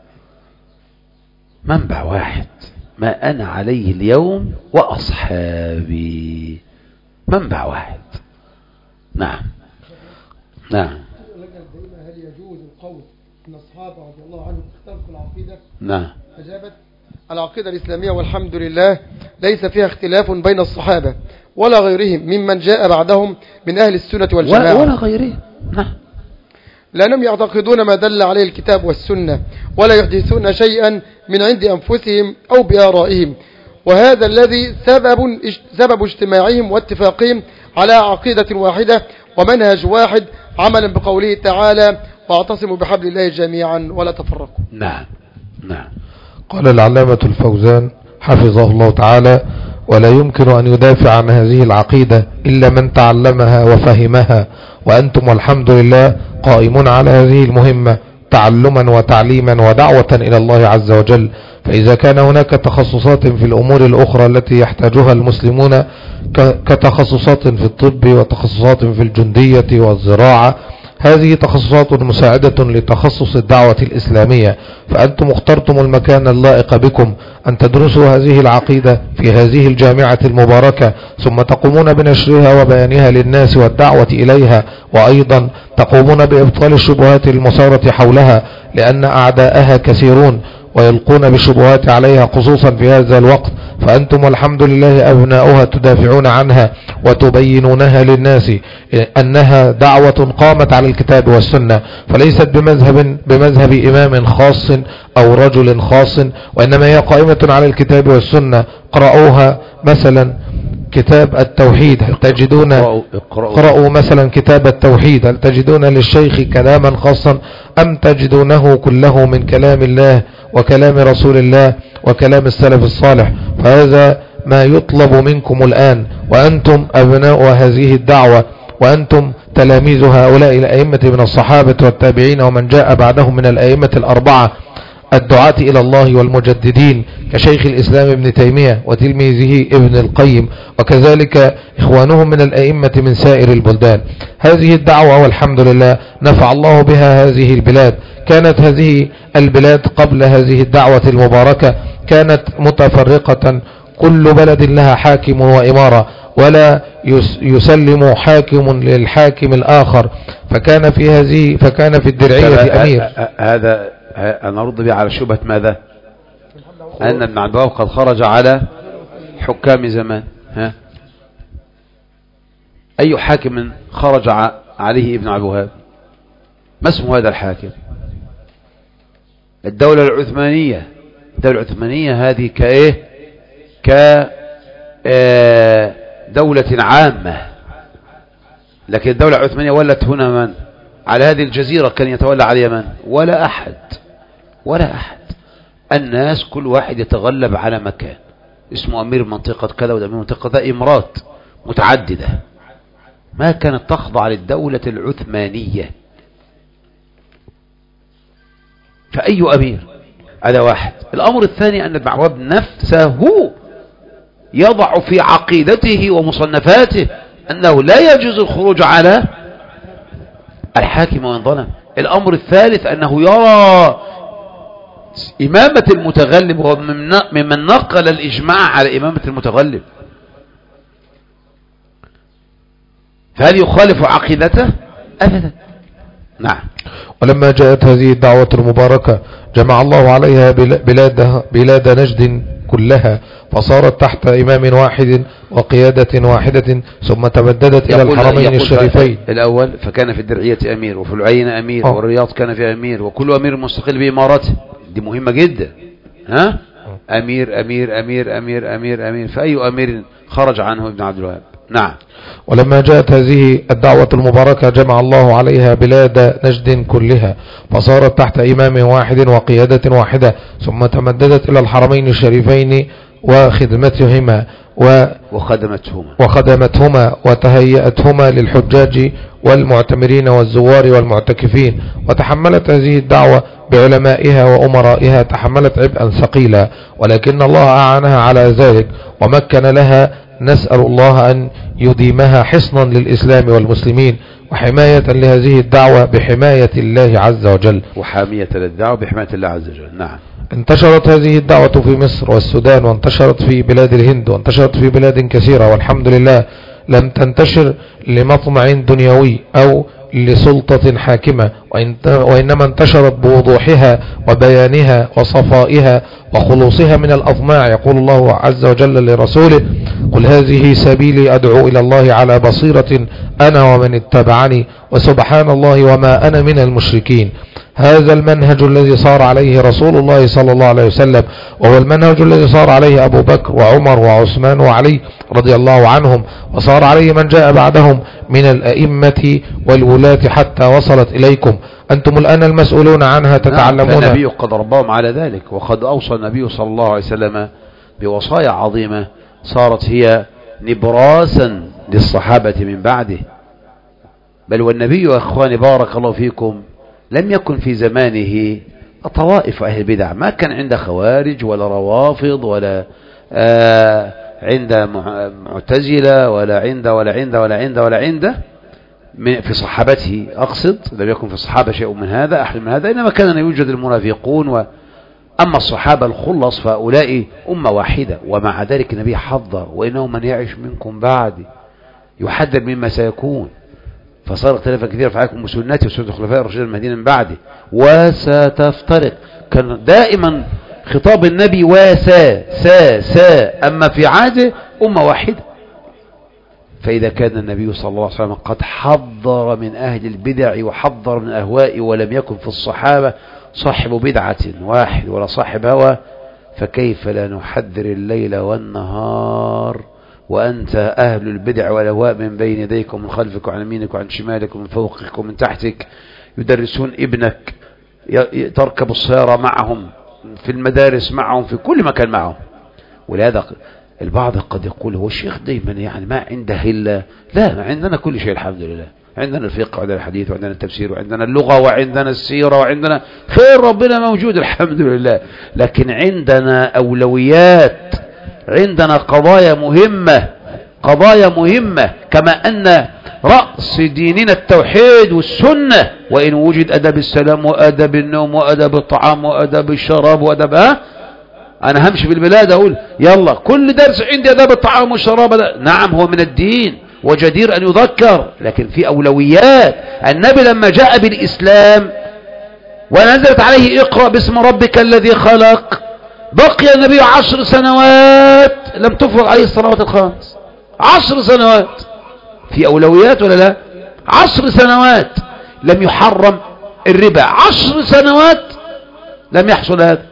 Speaker 1: منبع واحد، ما أنا عليه اليوم وأصحابي، منبع واحد. نعم نعم.
Speaker 3: هل يجوز القول ان الصحابه رضي الله عنهم اختلفوا في العقيده؟
Speaker 1: نعم.
Speaker 3: اجابت: العقيده الاسلاميه والحمد لله ليس فيها اختلاف بين الصحابه ولا غيرهم ممن جاء بعدهم من اهل السنه والجماعه
Speaker 1: ولا غيرهم. نعم.
Speaker 3: لأنهم يعتقدون ما دل عليه الكتاب والسنة ولا يحدثون شيئا من عند أنفسهم أو بآرائهم، وهذا الذي سبب سبب اجتماعهم واتفاقهم على عقيدة واحدة ومنهج واحد عملا بقوله تعالى: واعتصموا بحبل الله جميعا ولا تفرقوا.
Speaker 1: نعم نعم.
Speaker 2: قال العلامة الفوزان حفظه الله تعالى: ولا يمكن أن يدافع عن هذه العقيدة إلا من تعلمها وفهمها، وأنتم والحمد لله قائمون على هذه المهمة تعلما وتعليما ودعوة إلى الله عز وجل. فإذا كان هناك تخصصات في الأمور الأخرى التي يحتاجها المسلمون كتخصصات في الطب وتخصصات في الجندية والزراعة، هذه تخصصات مساعدة لتخصص الدعوة الإسلامية، فأنتم اخترتم المكان اللائق بكم أن تدرسوا هذه العقيدة في هذه الجامعة المباركة، ثم تقومون بنشرها وبيانها للناس والدعوة إليها، وأيضا تقومون بإبطال الشبهات المثارة حولها، لأن أعداءها كثيرون ويلقون بالشبهات عليها خصوصا في هذا الوقت، فأنتم والحمد لله أبناؤها تدافعون عنها وتبينونها للناس أنها دعوة قامت على الكتاب والسنة، فليست بمذهب, بمذهب إمام خاص أو رجل خاص، وإنما هي قائمة على الكتاب والسنة. قرأوها مثلا كتاب التوحيد، هل تجدون قرأوا مثلا كتاب التوحيد، هل تجدون للشيخ كلاما خاصا أم تجدونه كله من كلام الله وكلام رسول الله وكلام السلف الصالح؟ فهذا ما يطلب منكم الآن، وأنتم أبناء هذه الدعوة، وأنتم تلاميذ هؤلاء الأئمة من الصحابة والتابعين ومن جاء بعدهم من الأئمة الأربعة الدعاة إلى الله والمجددين كشيخ الإسلام ابن تيمية وتلميذه ابن القيم، وكذلك إخوانهم من الأئمة من سائر البلدان. هذه الدعوة والحمد لله نفع الله بها هذه البلاد. كانت هذه البلاد قبل هذه الدعوة المباركة كانت متفرقة، كل بلد لها حاكم وإمارة، ولا يسلم حاكم للحاكم الآخر، فكان في هذه فكان في الدرعية أمير.
Speaker 1: هذا أنا أرد به على شبهة ماذا؟ أن ابن عبد الوهاب قد خرج على حكام زمان. ها؟ أي حاكم خرج عليه ابن عبد الوهاب؟ ما اسم هذا الحاكم؟ الدولة العثمانية. الدولة العثمانية هذه كإيه؟ كدولة عامة، لكن الدولة العثمانية ولت هنا من؟ على هذه الجزيرة كان يتولى عليها من؟ ولا أحد، ولا أحد. الناس كل واحد يتغلب على مكان، اسمه أمير منطقة كذا وده أمير منطقة كذا، إمارات متعددة ما كانت تخضع للدولة العثمانية. فأي أمير؟ هذا واحد. الأمر الثاني أن ابن عبد الوهاب نفسه يضع في عقيدته ومصنفاته أنه لا يجوز الخروج على الحاكم وإن ظلم. الأمر الثالث أنه يرى إمامة المتغلب هو ممن نقل الإجماع على إمامة المتغلب، فهل يخالف عقيدته؟ أبدا. نعم.
Speaker 2: ولما جاءت هذه الدعوة المباركة جمع الله عليها بلاد, بلاد نجد كلها، فصارت تحت إمام واحد وقيادة واحدة، ثم تمددت إلى الحرمين الشريفين.
Speaker 1: الأول فكان في الدرعية أمير، وفي العين أمير، أوه. والرياض كان في أمير، وكل أمير مستقل بإمارته. دي مهمة جدا. ها؟ أمير أمير أمير أمير أمير أمير فأي أمير خرج عنه ابن عبد الوهاب. نعم.
Speaker 2: ولما جاءت هذه الدعوة المباركة جمع الله عليها بلاد نجد كلها، فصارت تحت إمام واحد وقيادة واحدة، ثم تمددت إلى الحرمين الشريفين وخدمتهما و
Speaker 1: وخدمتهما
Speaker 2: وخدمتهما وتهيأتهما للحجاج والمعتمرين والزوار والمعتكفين. وتحملت هذه الدعوة بعلمائها وأمرائها، تحملت عبئا ثقيلا، ولكن الله أعانها على ذلك ومكن لها. نسأل الله أن يديمها حصنا للإسلام والمسلمين، وحماية لهذه الدعوة بحماية الله عز وجل،
Speaker 1: وحامية للدعوة بحماية الله عز وجل. نعم.
Speaker 2: انتشرت هذه الدعوة في مصر والسودان، وانتشرت في بلاد الهند، وانتشرت في بلاد كثيرة، والحمد لله لم تنتشر لمطمع دنيوي أو لسلطة حاكمة، وإنما انتشرت بوضوحها وبيانها وصفائها وخلوصها من الأطماع. يقول الله عز وجل لرسوله: قل هذه سبيلي أدعو إلى الله على بصيرة أنا ومن اتبعني وسبحان الله وما أنا من المشركين. هذا المنهج الذي صار عليه رسول الله صلى الله عليه وسلم، وهو المنهج الذي صار عليه أبو بكر وعمر وعثمان وعلي رضي الله عنهم، وصار عليه من جاء بعدهم من الأئمة والولاة حتى وصلت إليكم. أنتم الآن المسؤولون عنها تتعلمون.
Speaker 1: نعم. النبي قد رباهم على ذلك، وقد أوصى النبي صلى الله عليه وسلم بوصايا عظيمة صارت هي نبراسا للصحابة من بعده. بل والنبي يا أخواني بارك الله فيكم لم يكن في زمانه طوائف أهل البدع، ما كان عند خوارج ولا روافض ولا آه عند معتزلة ولا عند ولا عند ولا عند ولا عند في صحابته أقصد، لم يكن في الصحابة شيء من هذا أحد من هذا، إنما كان يوجد المنافقون. و أما الصحابة الخلص فأولئك أمة واحدة. ومع ذلك النبي حذر: وإنه من يعيش منكم بعدي، يحذر مما سيكون، فصار اختلافا كثيرا فعليكم بسنتي وسنة الخلفاء الراشدين المهديين من بعدي وستفترق. كان دائما خطاب النبي وسا سا سا، أما في عهده أمة واحدة. فإذا كان النبي صلى الله عليه وسلم قد حذر من أهل البدع وحذر من أهواء، ولم يكن في الصحابة صاحب بدعة واحد ولا صاحب هوى، فكيف لا نحذر الليل والنهار وأنت أهل البدع والأهواء من بين يديك ومن خلفك وعن يمينك وعن شمالك ومن فوقك ومن تحتك، يدرسون ابنك، تركب السيارة معهم، في المدارس معهم، في كل مكان معهم. ولهذا البعض قد يقول هو الشيخ دايما يعني ما عنده إلا، لا، عندنا كل شيء الحمد لله، عندنا الفقه وعندنا الحديث وعندنا التفسير وعندنا اللغة وعندنا السيرة وعندنا خير ربنا موجود الحمد لله. لكن عندنا أولويات، عندنا قضايا مهمة، قضايا مهمة، كما أن رأس ديننا التوحيد والسنة، وإن وجد أدب السلام وأدب النوم وأدب الطعام وأدب الشراب وأدب ها أنا همشي في البلاد أقول يلا كل درس عندي أدب الطعام والشراب، نعم هو من الدين وجدير أن يذكر، لكن في أولويات. النبي لما جاء بالإسلام ونزلت عليه اقرأ باسم ربك الذي خلق، بقي النبي عشر سنوات لم تفرض عليه الصلوات الخمس، عشر سنوات في أولويات ولا لا؟ عشر سنوات لم يحرم الربا، عشر سنوات لم يحصل هذا.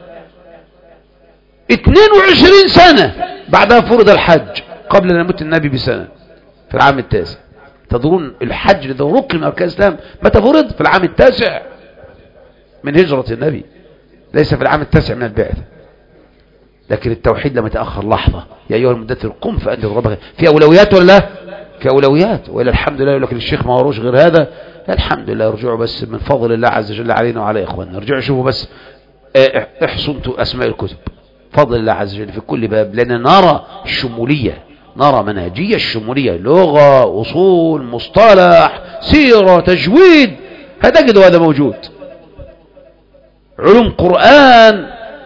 Speaker 1: اثنين وعشرين سنة بعدها فرض الحج قبل أن يموت النبي بسنة في العام التاسع. تدرون الحج لذا ركن من أركان الإسلام متى فرض؟ في العام التاسع من هجرة النبي، ليس في العام التاسع من البعثة. لكن التوحيد لم يتأخر لحظة. يا أيها المدثر قم فأنذر ربك، في أولويات ولا لا؟ في أولويات. وإلى الحمد لله. لكن الشيخ ما وروش غير هذا، الحمد لله. ارجعوا بس من فضل الله عز وجل علينا وعلى إخواننا، ارجعوا شوفوا بس، احصوا أسماء الكتب، فضل الله عز وجل في كل باب، لأن نرى الشمولية، نرى منهجية الشمولية، لغة، أصول، مصطلح، سيرة، تجويد، هتجدوا هذا موجود، علوم قرآن.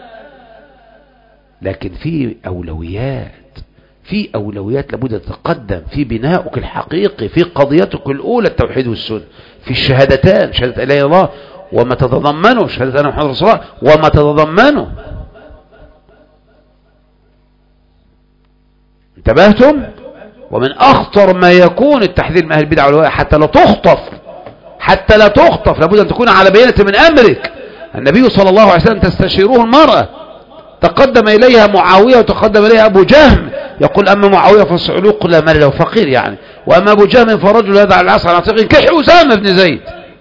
Speaker 1: لكن في أولويات، في أولويات لابد تتقدم في بناؤك الحقيقي، في قضيتك الأولى التوحيد والسنة، في الشهادتان، شهادة إله إلا الله وما تتضمنه، شهادة أن محمد رسول الله وما تتضمنه. انتبهتم؟ ومن أخطر ما يكون التحذير من أهل البدع والهواء، حتى لا تخطف، حتى لا تخطف لابد أن تكون على بينة من أمرك. النبي صلى الله عليه وسلم تستشيره المرأة، تقدم إليها معاوية وتقدم إليها أبو جهم، يقول أما معاوية فالصعلوق لا مال له فقير يعني، وأما أبو جهم فرجل هذا على العصر على عتيق كحي أسامة بن زيد.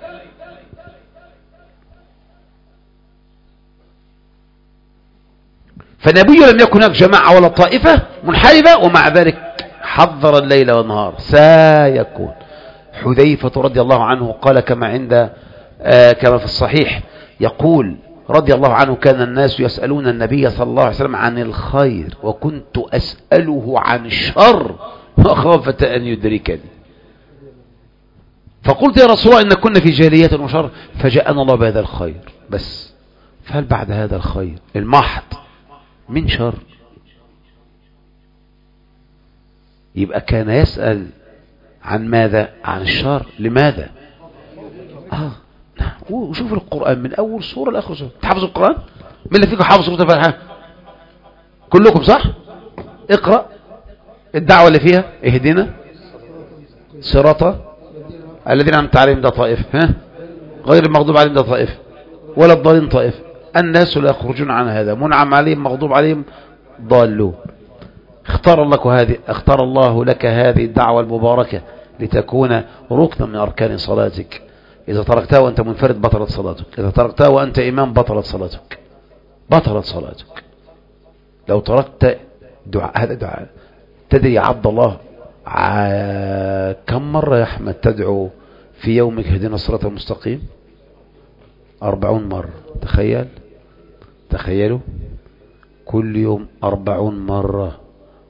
Speaker 1: فالنبي لم يكن هناك جماعة ولا طائفة منحرفة، ومع ذلك حذر الليل والنهار سيكون. حذيفة رضي الله عنه قال كما عند آه كما في الصحيح، يقول رضي الله عنه كان الناس يسألون النبي صلى الله عليه وسلم عن الخير وكنت أسأله عن الشر مخافة أن يدركني، فقلت يا رسول الله إن كنا في جاهلية وشر فجاءنا الله بهذا الخير بس، فهل بعد هذا الخير المحض من شر؟ يبقى كان يسأل عن ماذا؟ عن الشر. لماذا؟ آه وشوف القرآن من أول سورة لآخر سورة. تحفظ القرآن؟ من اللي فيكم حافظ سورة الفاتحة؟ كلكم صح؟ اقرأ الدعوة اللي فيها اهدنا صراط الذين أنعمت عليهم، ده طائفة، ها غير المغضوب عليهم ده طائفة، ولا الضالين طائفة، الناس لا يخرجون عن هذا، منعم عليهم مغضوب عليهم ضالون. اختار لك هذه اختار الله لك هذه الدعوة المباركة لتكون ركنا من أركان صلاتك. إذا تركتها وأنت منفرد بطلت صلاتك، إذا تركتها وأنت إمام بطلت صلاتك، بطلت صلاتك. لو تركت دعاء، هذا دعاء. تدري يا عبد الله ع... كم مرة يا أحمد تدعو في يومك اهدنا الصراط المستقيم؟ أربعون مرة. تخيل، تخيلوا كل يوم أربعون مرة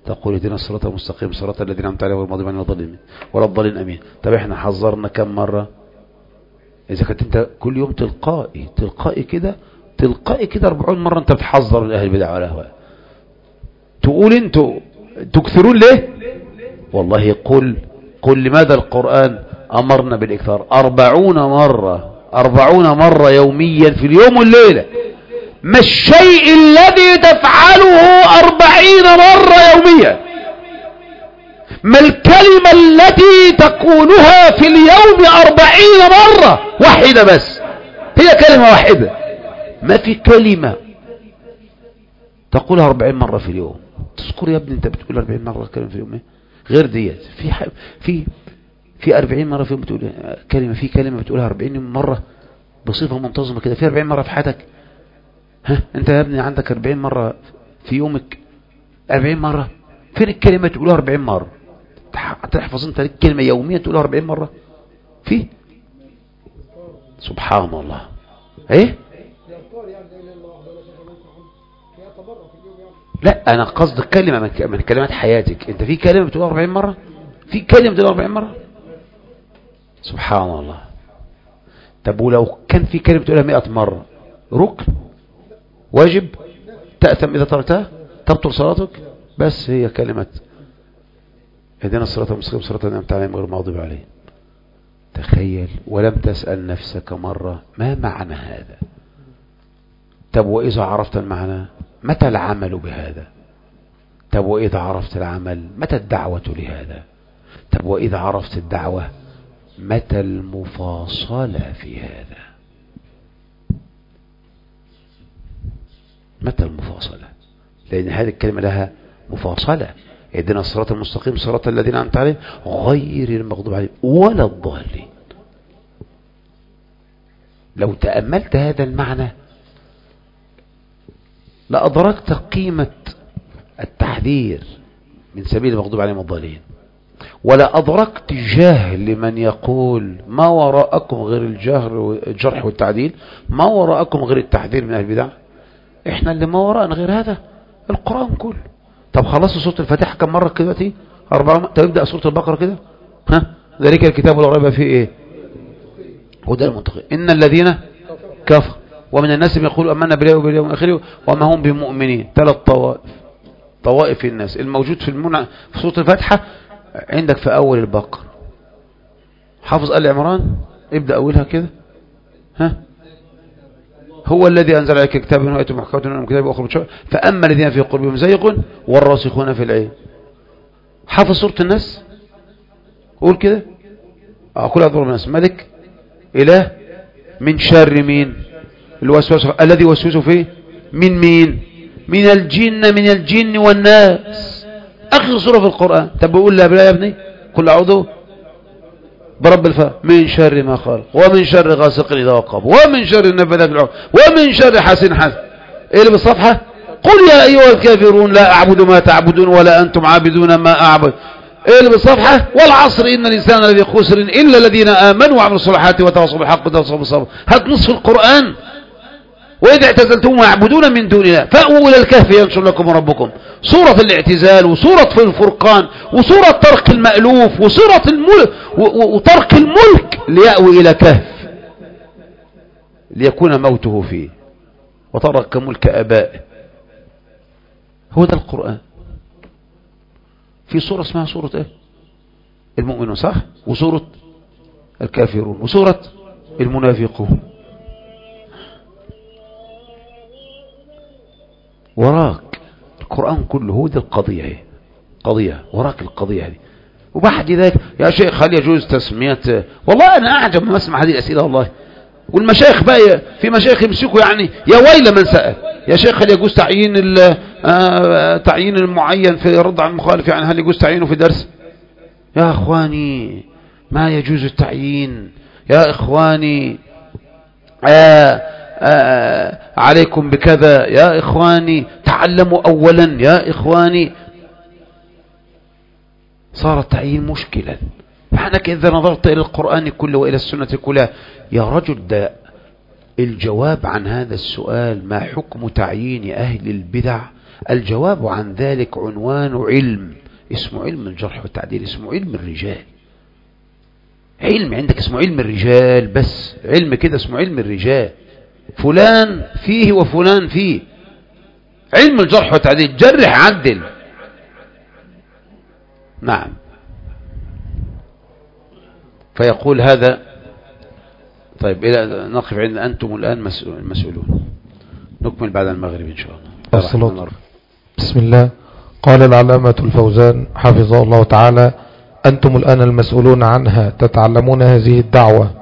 Speaker 1: تقول اهدنا الصراط المستقيم صراط الذين أنعمت عليهم غير المغضوب عليهم ولا الضالين ولا الضالين امين. طب احنا حذرنا كم مرة؟ اذا كنت انت كل يوم تلقائي تلقائي كده تلقائي كده أربعين مرة انت بتحذر من اهل البدع والاهواء. تقول انتوا تكثرون ليه؟ والله قل قل لماذا القرآن امرنا بالاكثار؟ أربعون مرة أربعون مرة يوميا في اليوم والليلة. ما الشيء الذي تفعله أربعين مرة يوميا؟ ما الكلمة التي تقولها في اليوم أربعين مرة واحدة بس؟ هي كلمة واحدة، ما في كلمة تقولها أربعين مرة في اليوم. تذكر يا ابني انت بتقول أربعين مرة كلمة في اليوم ايه غير ديت؟ في ح... في في أربعين مرة في يوم بتقول كلمة، في كلمة بتقولها أربعين مرة بصفة منتظمة كده، في أربعين مرة في حياتك. ها انت يا ابني عندك أربعين مرة في يومك، أربعين مرة. فين الكلمة تقولها أربعين مرة؟ تحفظ انت الكلمة يوميا تقولها أربعين مرة؟ في سبحان الله. ايه لا انا قصد كلمة من كلمات حياتك. انت في كلمة بتقولها أربعين مرة؟ في كلمة بتقولها أربعين مرة؟ سبحان الله. طب ولو كان في كلمة بتقولها مئة مرة ركن واجب تأثم إذا تركتها تبطل صلاتك؟ بس هي كلمة اهدنا الصراط المستقيم صراط الذين أنعمت عليهم غير المغضوب عليهم. تخيل ولم تسأل نفسك مرة ما معنى هذا؟ طب وإذا عرفت المعنى متى العمل بهذا؟ طب وإذا عرفت العمل متى الدعوة لهذا؟ طب وإذا عرفت الدعوة متى المفاصلة في هذا؟ متى المفاصلة؟ لأن هذه الكلمة لها مفاصلة. اهدنا الصراط المستقيم صراط الذين أنعمت عليهم غير المغضوب عليهم ولا الضالين. لو تأملت هذا المعنى لأدركت قيمة التحذير من سبيل المغضوب عليهم الضالين، ولا أدركت جهل من يقول ما وراءكم غير الجرح والتعديل، ما وراءكم غير التحذير من أهل البدع. احنا اللي ما وراءنا غير هذا القرآن كله. طب خلصوا سورة الفاتحة كم مرة كده دلوقتي؟ أربعة. طب ابدأ سورة البقرة كده. ها ذلك الكتاب لا ريب فيه ايه؟ هدى للمتقين. إن الذين كفروا ومن الناس من يقولوا آمنا بالله وباليوم الآخر وما هم بمؤمنين. ثلاث طوائف طوائف الناس الموجود في المنع في سورة الفاتحة عندك في أول البقرة. حافظ آل عمران ابدأ أولها كده. ها هو الذي أنزل عليك كتابا وآية محكمة من كتاب أخرى متشابهة فأما الذين في قلوبهم زيغ والراسخون في العلم. حافظ سورة الناس قول كده. أقول أضرب الناس ملك إله من شر مين؟ الوسوس الذي يوسوس فيه من مين؟ من الجن من الجن والناس. آخر سورة في القرآن. طب بقول لها بلا يا ابني قل أعوذ برب الفلق من شر ما خلق ومن شر غاسق إذا وقب ومن شر النفاثات في العقد ومن شر حاسد حسد. ايه اللي بالصفحة؟ قل يا أيها الكافرون لا أعبد ما تعبدون ولا أنتم عابدون ما أعبد. ايه اللي بالصفحة؟ والعصر إن الإنسان الذي خسر إلا الذين آمنوا وعملوا الصالحات وتواصوا بالحق وتواصوا بالصبر. هات نصف القرآن. وإذا اعتزلتم يعبدون من دون الله فأووا إلى الكهف ينشر لكم ربكم. سورة الاعتزال وسورة في الفرقان وسورة ترك المألوف وسورة الملك وترك الملك ليأوي إلى كهف ليكون موته فيه وترك ملك آبائه. هو ده القرآن. في سورة اسمها سورة ايه؟ المؤمنون صح؟ وسورة الكافرون وسورة المنافقون. وراك القرآن كله هو دي القضية هي قضية وراك القضية هذه. وبعد ذلك يا شيخ هل يجوز تسمية؟ والله أنا أعجب ما أسمع هذه الأسئلة والله. والمشايخ بقى في مشايخ يمسكوا يعني يا ويل من سأل يا شيخ هل يجوز تعيين تعيين المعين في رد عن المخالف؟ يعني هل يجوز تعيينه في درس؟ يا إخواني ما يجوز التعيين يا إخواني. آه آه عليكم بكذا يا إخواني. تعلموا أولا يا إخواني. صار التعيين مشكلا. فعنك إذا نظرت إلى القرآن كله وإلى السنة كلها يا رجل ده الجواب عن هذا السؤال ما حكم تعيين أهل البدع الجواب عن ذلك عنوان علم اسمه علم الجرح والتعديل، اسمه علم الرجال. علم عندك اسمه علم الرجال، بس علم كده اسمه علم الرجال، فلان فيه وفلان فيه. علم الجرح والتعديل جرح عدل. نعم. فيقول هذا. طيب إلى نقف عند أنتم الآن مسؤولون. نكمل بعد المغرب إن شاء الله.
Speaker 2: الصلاة. بسم الله. قال العلامة الفوزان حفظه الله تعالى: أنتم الآن المسؤولون عنها، تتعلمون هذه الدعوة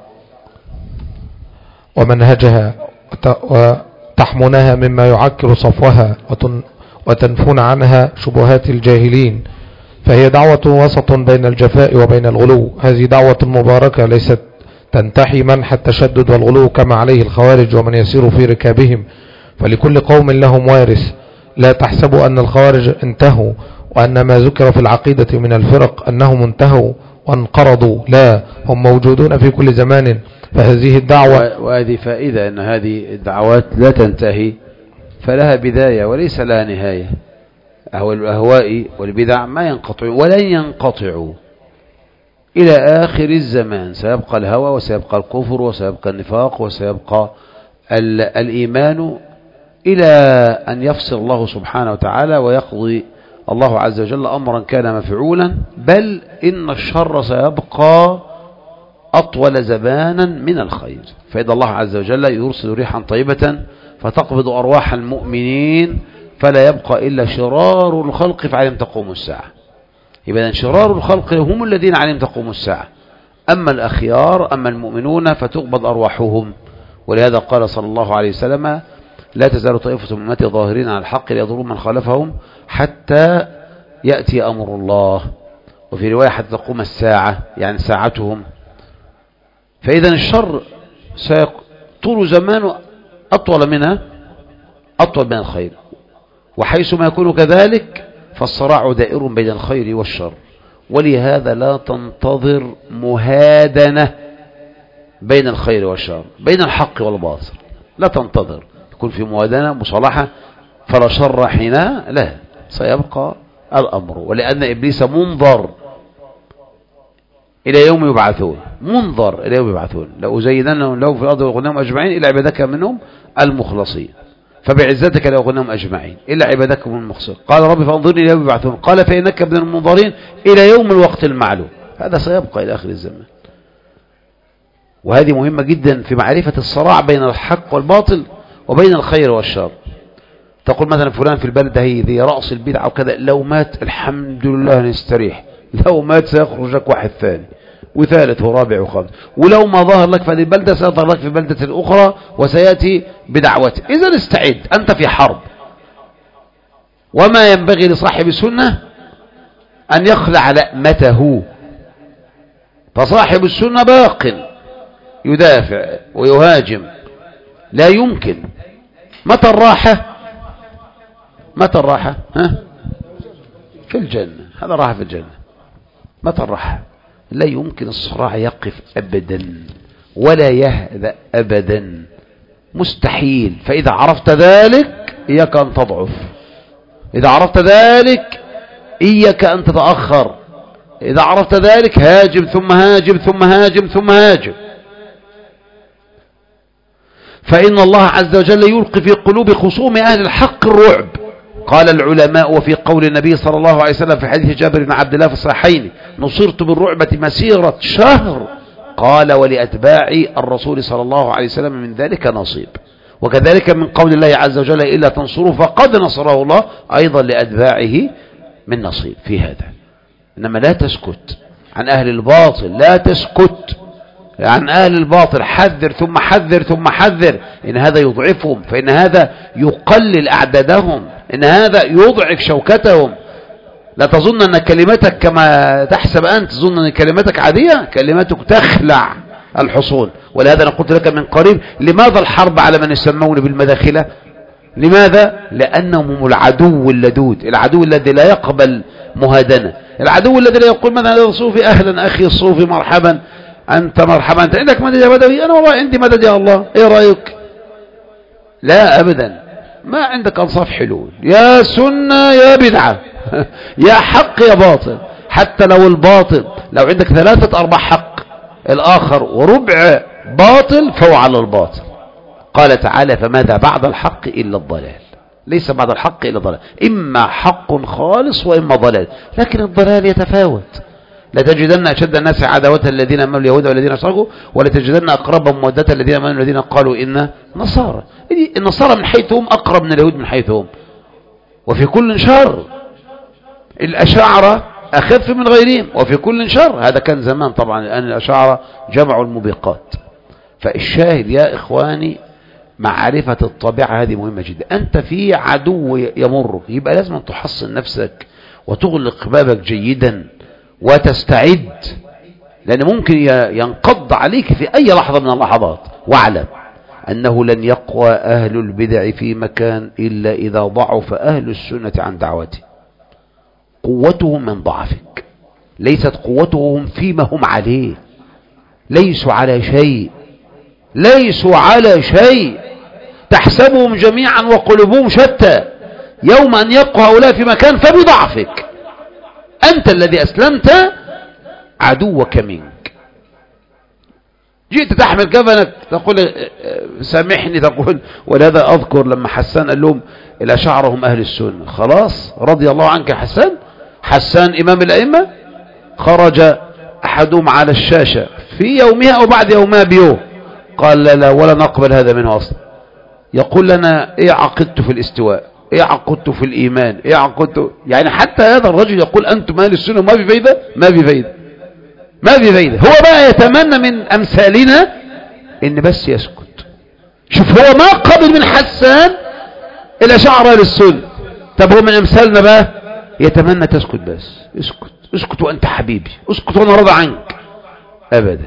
Speaker 2: ومنهجها وتحمونها مما يعكر صفوها وتنفون عنها شبهات الجاهلين، فهي دعوة وسط بين الجفاء وبين الغلو. هذه دعوة مباركة ليست تنتحي منح التشدد والغلو كما عليه الخوارج ومن يسير في ركابهم، فلكل قوم لهم وارث. لا تحسبوا أن الخوارج انتهوا وأن ما ذكر في العقيدة من الفرق أنهم انتهوا وانقرضوا، لا، هم موجودون في كل زمان. فهذه الدعوة،
Speaker 1: وهذه فائدة أن هذه الدعوات لا تنتهي، فلها بداية وليس لها نهاية. أهو الأهواء والبدع ما ينقطعوا ولن ينقطعوا إلى آخر الزمان. سيبقى الهوى وسيبقى الكفر وسيبقى النفاق وسيبقى الإيمان إلى أن يفصل الله سبحانه وتعالى ويقضي الله عز وجل أمرا كان مفعولا، بل إن الشر سيبقى أطول زمانا من الخير. فإذا الله عز وجل يرسل ريحا طيبة فتقبض أرواح المؤمنين فلا يبقى إلا شرار الخلق فعليهم تقوم الساعة. يبقى شرار الخلق هم الذين عليهم تقوم الساعة، أما الأخيار أما المؤمنون فتقبض أرواحهم. ولهذا قال صلى الله عليه وسلم: لا تزال طائفة من أمتي ظاهرين على الحق ليضروا من خالفهم حتى يأتي أمر الله. وفي رواية حتى تقوم الساعة، يعني ساعتهم. فإذا الشر سيطول زمانه أطول منها أطول من الخير، وحيث ما يكون كذلك فالصراع دائر بين الخير والشر. ولهذا لا تنتظر مهادنة بين الخير والشر، بين الحق والباطل، لا تنتظر يكون في موادنة مصالحة فلا شر حينها، لا، سيبقى الأمر. ولأن إبليس منظر إلى يوم يبعثون، منظر إلى يوم يبعثون. لأزيدنهم لهم في الأرض وأغنهم أجمعين إلا عبادك منهم المخلصين، فبعزتك لأغنهم أجمعين إلا عبادك من المخلصين. قال ربي فانظرني إلى يوم يبعثون، قال فإنك من المنظرين إلى يوم الوقت المعلوم. هذا سيبقى إلى آخر الزمان. وهذه مهمة جدا في معرفة الصراع بين الحق والباطل وبين الخير والشر. تقول مثلا فلان في البلد هي ذي رأس البدعة وكذا، لو مات الحمد لله نستريح، لو مات سيخرج لك واحد ثاني وثالث ورابع وخامس، ولو ما ظهر لك في هذه البلدة سيظهر لك في بلدة أخرى وسيأتي بدعوته. إذا استعد، أنت في حرب. وما ينبغي لصاحب السنة أن يخلع لأمته، فصاحب السنة باق يدافع ويهاجم، لا يمكن. متى الراحة؟ متى الراحة؟ ها؟ في الجنة، هذا راحة في الجنة. متى الراحة؟ لا يمكن الصراع يقف أبدا ولا يهدأ أبدا، مستحيل. فإذا عرفت ذلك إياك أن تضعف، إذا عرفت ذلك إياك أن تتأخر، إذا عرفت ذلك هاجم ثم هاجم ثم هاجم ثم هاجم. فإن الله عز وجل يلقي في قلوب خصوم أهل الحق الرعب. قال العلماء وفي قول النبي صلى الله عليه وسلم في حديث جابر بن عبد الله في الصحيحين: نصرت بالرعبة مسيرة شهر. قال: ولأتباع الرسول صلى الله عليه وسلم من ذلك نصيب. وكذلك من قول الله عز وجل: إلا تنصروه فقد نصره الله، أيضا لأتباعه من نصيب في هذا. إنما لا تسكت عن أهل الباطل، لا تسكت عن أهل الباطل، حذر ثم حذر ثم حذر. إن هذا يضعفهم، فإن هذا يقلل أعدادهم، إن هذا يضعف شوكتهم. لا تظن أن كلمتك كما تحسب أنت، تظن أن كلمتك عادية، كلمتك تخلع الحصون. ولهذا أنا قلت لك من قريب: لماذا الحرب على من يسمون بالمداخلة؟ لماذا؟ لأنهم هم العدو اللدود، العدو الذي لا يقبل مهادنة، العدو الذي لا يقول مثلا هذا صوفي أهلا أخي الصوفي مرحبا أنت مرحبا أنت عندك مدد يا بدوي، أنا والله عندي مدد يا الله، إيه رأيك؟ لا أبدا. ما عندك أنصاف حلول، يا سنة يا بدعة يا حق يا باطل. حتى لو الباطل، لو عندك ثلاثة أرباع حق الآخر وربع باطل فهو على الباطل. قال تعالى فماذا بعد الحق إلا الضلال. ليس بعد الحق إلا الضلال، إما حق خالص وإما ضلال، لكن الضلال يتفاوت. لتجدن أشد الناس عداوة الذين آمنوا اليهود والذين أشركوا ولتجدن أقربهم مودة الذين آمنوا الذين قالوا إن نصارى. النصارى من حيث هم أقرب من اليهود من حيث هم، وفي كل شر. الأشاعرة أخف من غيرهم وفي كل شر. هذا كان زمان طبعا، الآن الأشاعرة جمعوا الموبقات. فالشاهد يا إخواني معرفة الطبيعة هذه مهمة جدا. أنت في عدو يمرك، يبقى لازم تحصن نفسك وتغلق بابك جيدا وتستعد، لأن ممكن ينقض عليك في أي لحظة من اللحظات. واعلم أنه لن يقوى أهل البدع في مكان إلا إذا ضعف أهل السنة عن دعوته. قوتهم من ضعفك، ليست قوتهم فيما هم عليه. ليسوا على شيء، ليسوا على شيء. تحسبهم جميعا وقلوبهم شتى. يوم أن يقوى هؤلاء في مكان فبضعفك أنت الذي أسلمت عدوك منك. جئت تحمل كفنك تقول سامحني، تقول ولهذا أذكر لما حسان قال لهم الأشاعرة هم أهل السنة. خلاص رضي الله عنك حسان. حسان إمام الأئمة خرج أحدهم على الشاشة في يومها أو بعد يومها بيوم قال لا لا ولا نقبل هذا منه أصلا. يقول لنا إيه عقدت في الاستواء، إيه عقدت في الإيمان، إيه عقدت، يعني حتى هذا الرجل يقول أنتم أهل السنة ما في فايدة، ما في فايدة، ما في فايدة. هو بقى يتمنى من أمثالنا إن بس يسكت. شوف هو ما قبل من حسان الأشاعرة أهل السنة. طب هو من أمثالنا بقى يتمنى تسكت بس. اسكت اسكت وأنت حبيبي، اسكت وأنا راضي عنك. أبدا.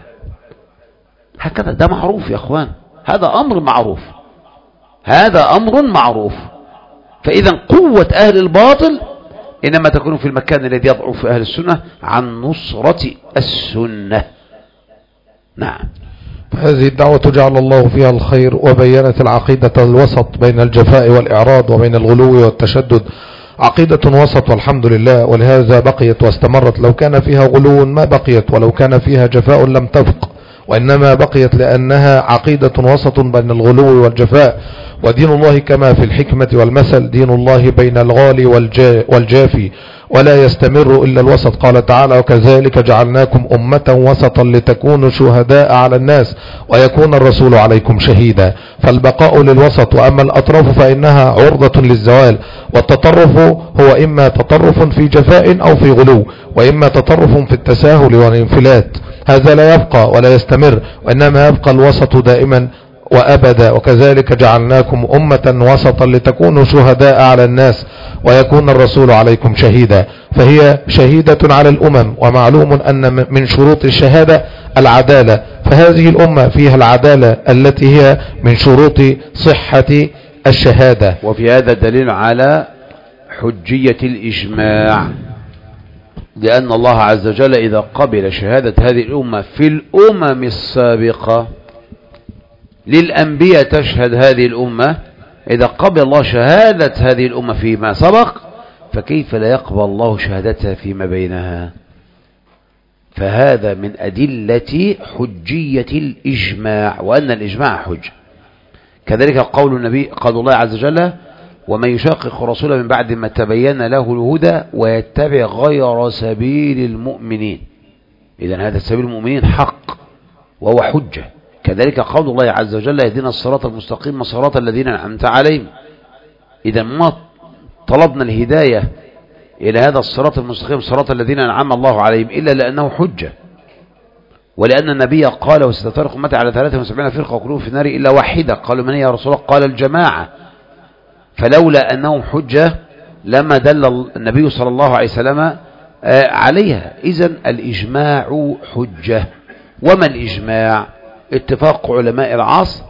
Speaker 1: هكذا ده معروف يا أخوان، هذا أمر معروف، هذا أمر معروف. فإذا قوة أهل الباطل إنما تكون في المكان الذي يضعف أهل السنة عن نصرة السنة. نعم.
Speaker 2: هذه الدعوة جعل الله فيها الخير وبينت العقيدة الوسط بين الجفاء والإعراض وبين الغلو والتشدد. عقيدة وسط والحمد لله، ولهذا بقيت واستمرت. لو كان فيها غلو ما بقيت، ولو كان فيها جفاء لم تبق، وإنما بقيت لأنها عقيدة وسط بين الغلو والجفاء. ودين الله كما في الحكمة والمثل دين الله بين الغالي والجا والجافي، ولا يستمر إلا الوسط. قال تعالى وكذلك جعلناكم أمة وسطا لتكونوا شهداء على الناس ويكون الرسول عليكم شهيدا. فالبقاء للوسط، وأما الأطراف فإنها عرضة للزوال. والتطرف هو إما تطرف في جفاء أو في غلو، وإما تطرف في التساهل والانفلات. هذا لا يبقى ولا يستمر، وإنما يبقى الوسط دائما وأبدا. وكذلك جعلناكم أمة وسطا لتكونوا شهداء على الناس ويكون الرسول عليكم شهيدا. فهي شهيدة على الأمم، ومعلوم أن من شروط الشهادة العدالة، فهذه الأمة فيها العدالة التي هي من شروط صحة الشهادة.
Speaker 1: وفي هذا دليل على حجية الإجماع، لأن الله عز وجل إذا قبل شهادة هذه الأمة في الأمم السابقة للأنبياء تشهد هذه الأمة، إذا قبل الله شهادة هذه الأمة فيما سبق فكيف لا يقبل الله شهادتها فيما بينها؟ فهذا من أدلة حجية الإجماع، وأن الإجماع حجة. كذلك قول النبي قال الله عز وجل ومن يشاقق الرسول من بعد ما تبين له الهدى ويتبع غير سبيل المؤمنين. إذن هذا سبيل المؤمنين حق وهو حجة. كذلك قول الله عز وجل يهدنا الصراط المستقيم صراط الذين أنعمت عليهم. إذا ما طلبنا الهداية إلى هذا الصراط المستقيم صراط الذين أنعم الله عليهم إلا لأنه حجة، ولأن النبي قال وستفترق أمتي على ثلاثة وسبعين فرقة وكلهم في النار إلا واحدة. قالوا من هي يا رسول الله؟ قال الجماعة. فلولا أنهم حجة لما دل النبي صلى الله عليه وسلم عليها. إذن الإجماع حجة. وما الإجماع؟ اتفاق علماء العصر،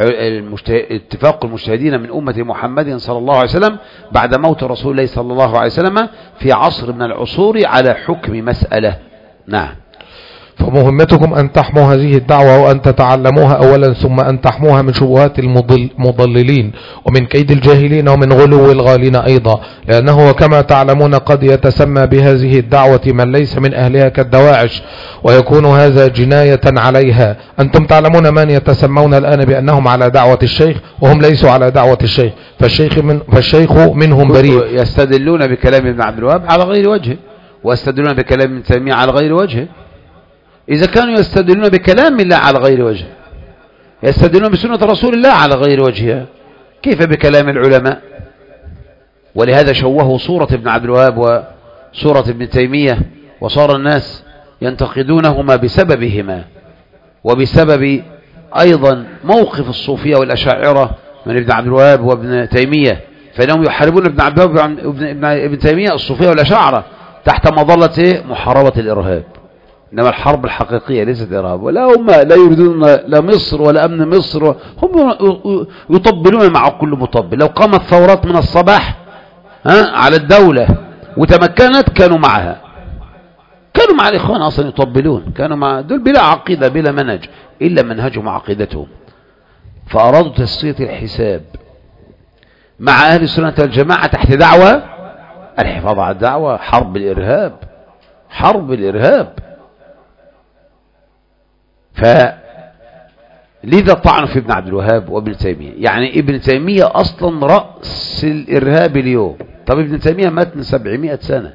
Speaker 1: اتفاق المجتهدين من أمة محمد صلى الله عليه وسلم بعد موت رسول الله صلى الله عليه وسلم في عصر من العصور على حكم مسألة. نعم.
Speaker 2: فمهمتكم أن تحموا هذه الدعوة وأن تتعلموها أولا، ثم أن تحموها من شبهات المضللين ومن كيد الجاهلين ومن غلو الغالين أيضا، لأنه كما تعلمون قد يتسمى بهذه الدعوة من ليس من أهلها كالدواعش، ويكون هذا جناية عليها. أنتم تعلمون من يتسمون الآن بأنهم على دعوة الشيخ وهم ليسوا على دعوة الشيخ، فالشيخ, من فالشيخ منهم بريء.
Speaker 1: يستدلون بكلام ابن عبد الوهاب على غير وجهه، ويستدلون بكلام ابن تيمية على غير وجهه. إذا كانوا يستدلون بكلام الله على غير وجهه، يستدلون بسنة رسول الله على غير وجهها، كيف بكلام العلماء؟ ولهذا شوهوا صورة ابن عبد الوهاب وصورة ابن تيمية، وصار الناس ينتقدونهما بسببهما، وبسبب أيضا موقف الصوفية والأشاعرة من ابن عبد الوهاب وابن تيمية، فإنهم يحاربون ابن عبد الوهاب وابن تيمية الصوفية والأشاعرة تحت مظلة محاربة الإرهاب. إنما الحرب الحقيقية ليست إرهاب، ولا هم لا يريدون لا مصر ولا أمن مصر، هم يطبلون مع كل مطبل. لو قامت ثورات من الصباح ها على الدولة وتمكنت كانوا معها، كانوا مع الإخوان أصلا يطبلون، كانوا مع دول بلا عقيدة بلا منهج، إلا منهجهم عقيدتهم. فأرادوا تسوية الحساب مع أهل السنة والجماعة تحت دعوة الحفاظ على الدعوة، حرب الإرهاب، حرب الإرهاب. فلذا طعنوا في ابن عبد الوهاب وابن تيمية. يعني ابن تيمية أصلا رأس الإرهاب اليوم. طب ابن تيمية مات من سبعمائة سنة،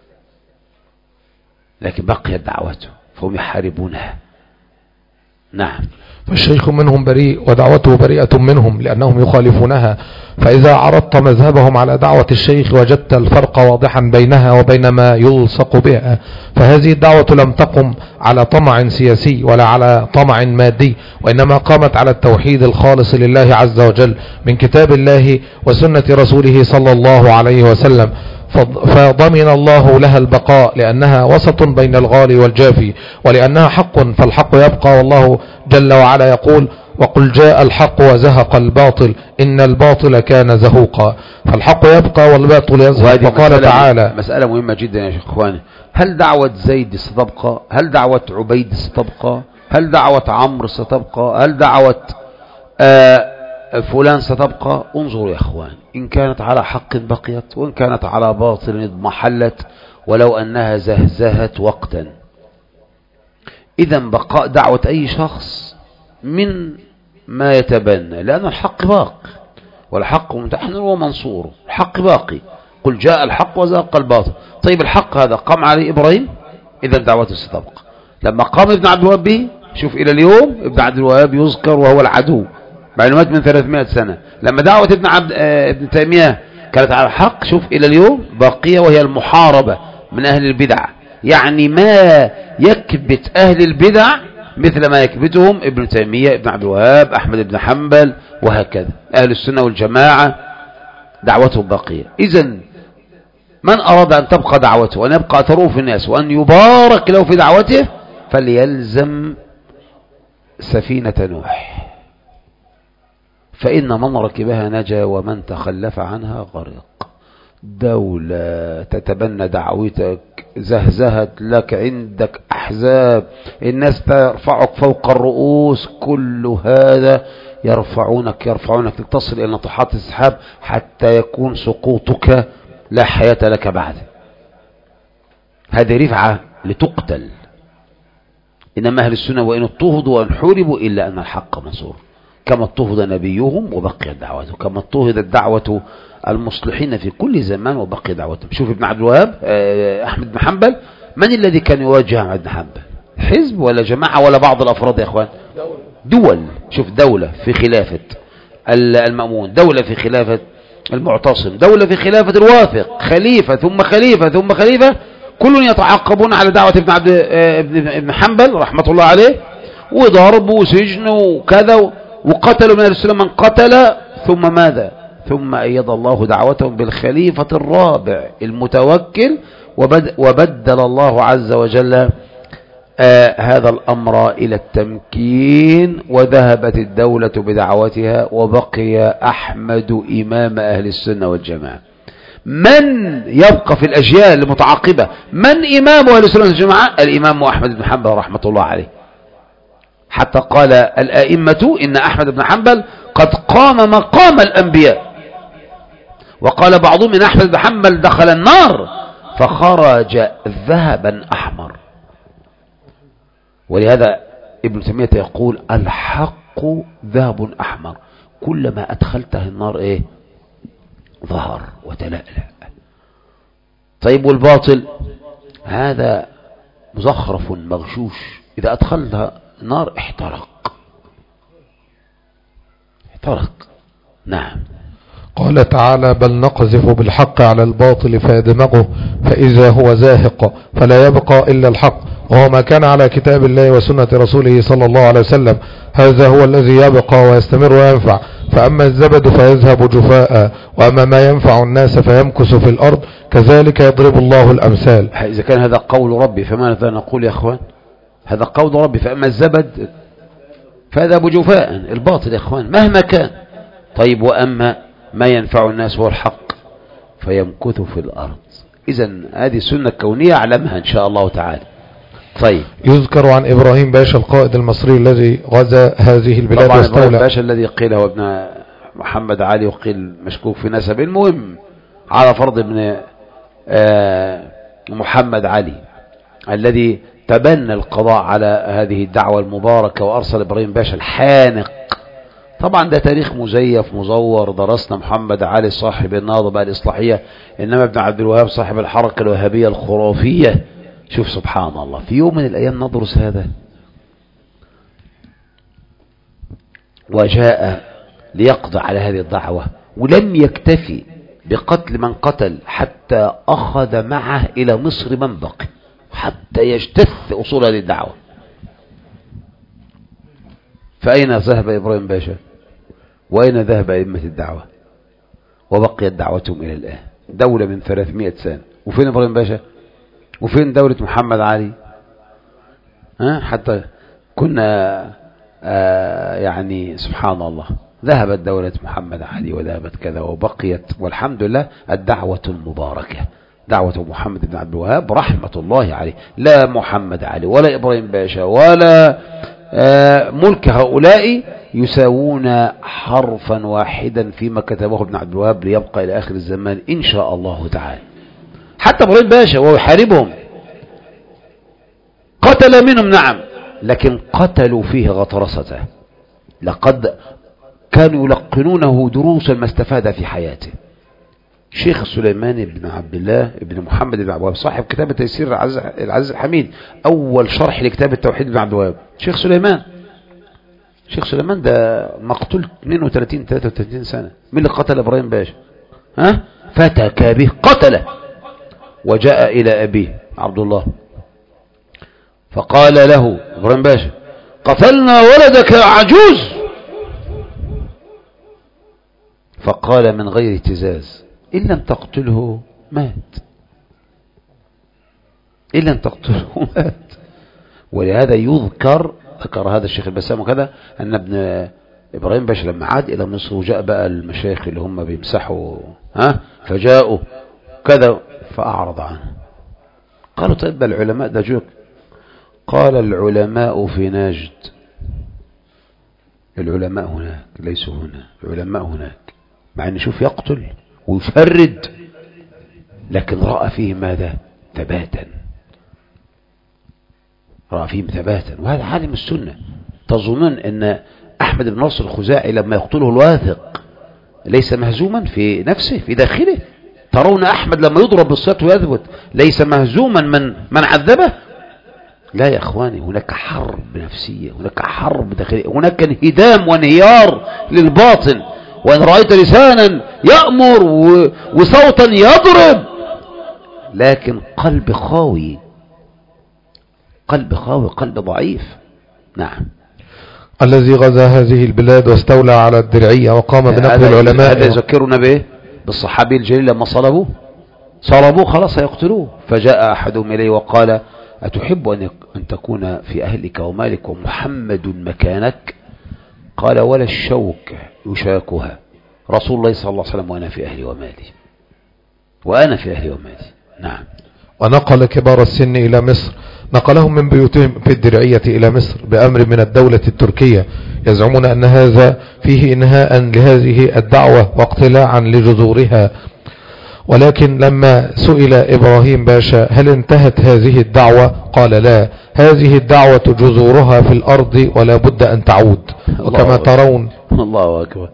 Speaker 1: لكن بقيت دعوته فهم يحاربونها. نعم.
Speaker 2: فالشيخ منهم بريء ودعوته بريئة منهم لأنهم يخالفونها. فإذا عرضت مذهبهم على دعوة الشيخ وجدت الفرق واضحا بينها وبين ما يلصق بها. فهذه الدعوة لم تقم على طمع سياسي ولا على طمع مادي، وإنما قامت على التوحيد الخالص لله عز وجل من كتاب الله وسنة رسوله صلى الله عليه وسلم، فضمن الله لها البقاء لأنها وسط بين الغالي والجافي، ولأنها حق فالحق يبقى. والله جل وعلا يقول: وقل جاء الحق وزهق الباطل إن الباطل كان زهوقا. فالحق يبقى والباطل يزهق. وقال تعالى:
Speaker 1: مسألة مهمة جدا يا شيخ اخواني، هل دعوة زيد ستبقى؟ هل دعوة عبيد ستبقى؟ هل دعوة عمرو ستبقى؟ هل دعوة آه فلان ستبقى؟ انظروا يا اخوان، إن كانت على حق بقيت، وإن كانت على باطل اضمحلت، ولو أنها زهزهت وقتا. إذا بقاء دعوة أي شخص من ما يتبنى، لأن الحق باق، والحق متحن ومنصور، الحق باقي. قل جاء الحق وزهق الباطل. طيب الحق هذا قام عليه إبراهيم، إذا دعوته ستبقى. لما قام ابن عبد الوهاب به، شوف إلى اليوم ابن عبد الوهاب يذكر وهو العدو، معلومات من ثلاثمائة سنة. لما دعوة ابن عبد آه ابن تيمية كانت على الحق، شوف إلى اليوم باقية، وهي المحاربة من أهل البدع. يعني ما يكبت أهل البدع مثل ما يكبتهم ابن تيمية، ابن عبد الوهاب، أحمد بن حنبل، وهكذا. أهل السنة والجماعة دعوتهم باقية. إذن من أراد أن تبقى دعوته وأن يبقى أثره في الناس وأن يبارك له في دعوته فليلزم سفينة نوح، فإن من ركبها نجا ومن تخلف عنها غرق. دولة تتبنى دعوتك، زهزهت لك، عندك أحزاب، الناس ترفعك فوق الرؤوس، كل هذا يرفعونك يرفعونك تصل إلى ناطحات السحاب حتى يكون سقوطك لا حياة لك بعد. هذه رفعة لتقتل. إنما أهل السنة وإن اضطهدوا وإن حوربوا إلا أن الحق منصور، كما اضطهد نبيهم وبقي دعوته، كما اضطهدت دعوة المصلحين في كل زمان وبقي دعوتهم. شوف ابن عبد الوهاب، أحمد بن حنبل، من الذي كان يواجه أحمد بن حنبل؟ حزب ولا جماعة ولا بعض الأفراد يا إخوان؟ دول. شوف دولة في خلافة المأمون، دولة في خلافة المعتصم، دولة في خلافة الواثق، خليفة ثم خليفة ثم خليفة، كل يتعاقبون على دعوة ابن عبد ابن حنبل رحمة الله عليه، وضرب وسجن وكذا، وقتلوا من السنة من قتل. ثم ماذا؟ ثم أيد الله دعوتهم بالخليفة الرابع المتوكل، وبدل الله عز وجل آه هذا الأمر إلى التمكين، وذهبت الدولة بدعوتها، وبقي أحمد إمام أهل السنة والجماعة. من يبقى في الأجيال المتعاقبة من إمام أهل السنة والجماعة؟ الإمام أحمد بن حنبل رحمة الله عليه. حتى قال الآئمة إن أحمد بن حنبل قد قام مقام الأنبياء، وقال بعضهم إن أحمد بن حنبل دخل النار فخرج ذهبا أحمر. ولهذا ابن تيمية يقول الحق ذهب أحمر، كلما أدخلته النار إيه؟ ظهر وتلألأ. طيب والباطل هذا مزخرف مغشوش، إذا أدخلها النار احترق احترق. نعم.
Speaker 2: قال تعالى بل نقذف بالحق على الباطل فيدمغه فإذا هو زاهق فلا يبقى إلا الحق، وهو ما كان على كتاب الله وسنة رسوله صلى الله عليه وسلم، هذا هو الذي يبقى ويستمر وينفع. فأما الزبد فيذهب جفاء، وأما ما ينفع الناس فيمكث في الأرض، كذلك يضرب الله الأمثال.
Speaker 1: إذا كان هذا قول ربي فماذا نقول يا أخوان؟ هذا قول ربي، فأما الزبد فيذهب جفاء، الباطل يا أخوان مهما كان. طيب وأما ما ينفع الناس هو الحق فيمكث في الأرض. إذن هذه سنة كونية أعلمها إن شاء الله تعالى. طيب
Speaker 2: يذكر عن إبراهيم باشا القائد المصري الذي غزا هذه البلاد
Speaker 1: طبعا
Speaker 2: واستولى.
Speaker 1: إبراهيم باشا الذي قيل هو ابن محمد علي وقيل مشكوك في نسب، المهم على فرض ابن محمد علي الذي تبنى القضاء على هذه الدعوة المباركة وأرسل إبراهيم باشا الحانق. طبعا ده تاريخ مزيف مزور، درسنا محمد علي صاحب النهضة الإصلاحية، إنما ابن عبد الوهاب صاحب الحركة الوهابية الخرافية. شوف سبحان الله، في يوم من الأيام ندرس هذا وجاء ليقضي على هذه الدعوة، ولم يكتفي بقتل من قتل حتى أخذ معه إلى مصر من بقي حتى يجتث أصول هذه الدعوة. فأين ذهب إبراهيم باشا؟ وأين ذهب أئمة الدعوة؟ وبقيت دعوتهم إلى الآن، دولة من ثلاثمائة سنة. وفين إبراهيم باشا؟ وفين دولة محمد علي؟ ها حتى كنا آه يعني سبحان الله، ذهبت دولة محمد علي وذهبت كذا وبقيت، والحمد لله الدعوة المباركة دعوة محمد بن عبد الوهاب رحمة الله عليه، لا محمد علي ولا إبراهيم باشا ولا آه ملك هؤلاء يساوون حرفا واحدا فيما كتبه ابن عبد الوهاب ليبقى إلى آخر الزمان إن شاء الله تعالى. حتى إبراهيم باشا وهو يحاربهم قتل منهم نعم، لكن قتلوا فيه غطرسته، لقد كانوا يلقنونه دروسا ما استفاد في حياته. شيخ سليمان بن عبد الله بن محمد بن عبد الوهاب صاحب كتاب تيسير العزيز الحميد، أول شرح لكتاب التوحيد بن عبد الوهاب، شيخ سليمان. شيخ سليمان ده مقتول اثنين وثلاثين ثلاثة وثلاثين سنة. مين اللي قتل إبراهيم باشا؟ ها فتك به قتله، وجاء إلى أبيه عبد الله فقال له إبراهيم باشا قتلنا ولدك يا عجوز. فقال من غير اهتزاز إن لم تقتله مات، إن لم تقتله مات. ولهذا يذكر ذكر هذا الشيخ البسام وكذا أن ابن إبراهيم باشا لما عاد إلى مصر وجاء بقى المشايخ اللي هم بيمسحوا ها فجاءوا كذا فأعرض عنه. قالوا طيب العلماء ده جوك، قال العلماء في نجد، العلماء هناك ليسوا هنا، العلماء هناك. مع أن شوف يقتل ويفرد لكن رأى فيه ماذا؟ ثباتا، رأى فيه ثباتا، وهذا عالم السنة. تظنون أن أحمد بن نصر الخزاعي لما يقتله الواثق ليس مهزوما في نفسه في داخله؟ ترون أحمد لما يضرب بالصوت ويثبت ليس مهزوما من من عذبه؟ لا يا أخواني، هناك حرب نفسية، هناك حرب داخلية، هناك انهدام وانهيار للباطن. وإن رأيت لسانا يأمر وصوتا يضرب، لكن قلب خاوي، قلب خاوي، قلب ضعيف. نعم.
Speaker 2: الذي غزا هذه البلاد واستولى على الدرعية وقام بنقل العلماء.
Speaker 1: هذا يذكرنا به بالصحابي الجليل لما صلبوه صلبوه خلاص هيقتلوه، فجاء أحدهم إليه وقال أتحب أن تكون في أهلك ومالك ومحمد مكانك؟ قال ولا الشوك يشاكها رسول الله صلى الله عليه وسلم وأنا في أهلي ومالي. وأنا في أهلي ومالي. نعم.
Speaker 2: ونقل كبار السن إلى مصر، نقلهم من بيوتهم في الدرعية إلى مصر بأمر من الدولة التركية، يزعمون أن هذا فيه إنهاء لهذه الدعوة واقتلاعا لجذورها. ولكن لما سئل إبراهيم باشا هل انتهت هذه الدعوة قال لا، هذه الدعوة جذورها في الأرض ولا بد أن تعود. وكما ترون
Speaker 1: الله أكبر،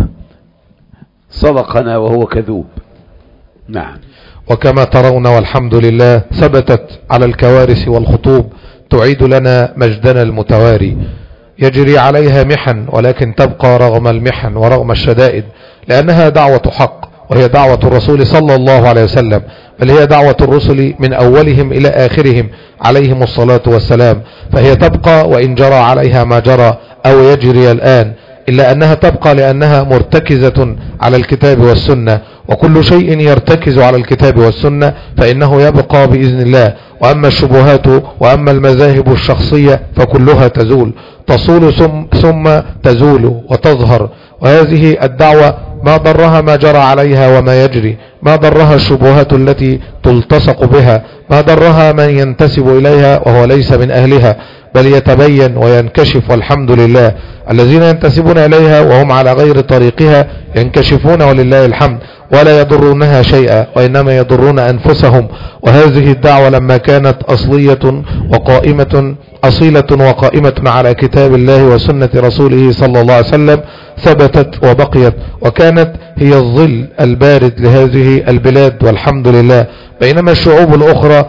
Speaker 1: صدقنا وهو كذوب. نعم.
Speaker 2: وكما ترون والحمد لله ثبتت على الكوارث والخطوب تعيد لنا مجدنا المتواري، يجري عليها محن ولكن تبقى رغم المحن ورغم الشدائد، لأنها دعوة حق، وهي دعوة الرسول صلى الله عليه وسلم، بل هي دعوة الرسل من أولهم إلى آخرهم عليهم الصلاة والسلام، فهي تبقى وإن جرى عليها ما جرى أو يجري الآن، إلا أنها تبقى لأنها مرتكزة على الكتاب والسنة، وكل شيء يرتكز على الكتاب والسنة فإنه يبقى بإذن الله. وأما الشبهات وأما المذاهب الشخصية فكلها تزول، تصول ثم, ثم تزول وتظهر. وهذه الدعوة ما ضرها ما جرى عليها وما يجري، ما ضرها الشبهات التي تلتصق بها، ما ضرها من ينتسب إليها وهو ليس من أهلها، بل يتبين وينكشف والحمد لله. الذين ينتسبون إليها وهم على غير طريقها ينكشفون ولله الحمد، ولا يضرونها شيئا وإنما يضرون أنفسهم. وهذه الدعوة لما كانت أصلية وقائمة أصيلة وقائمة على كتاب الله وسنة رسوله صلى الله عليه وسلم ثبتت وبقيت، وكانت هي الظل البارد لهذه البلاد والحمد لله، بينما الشعوب الأخرى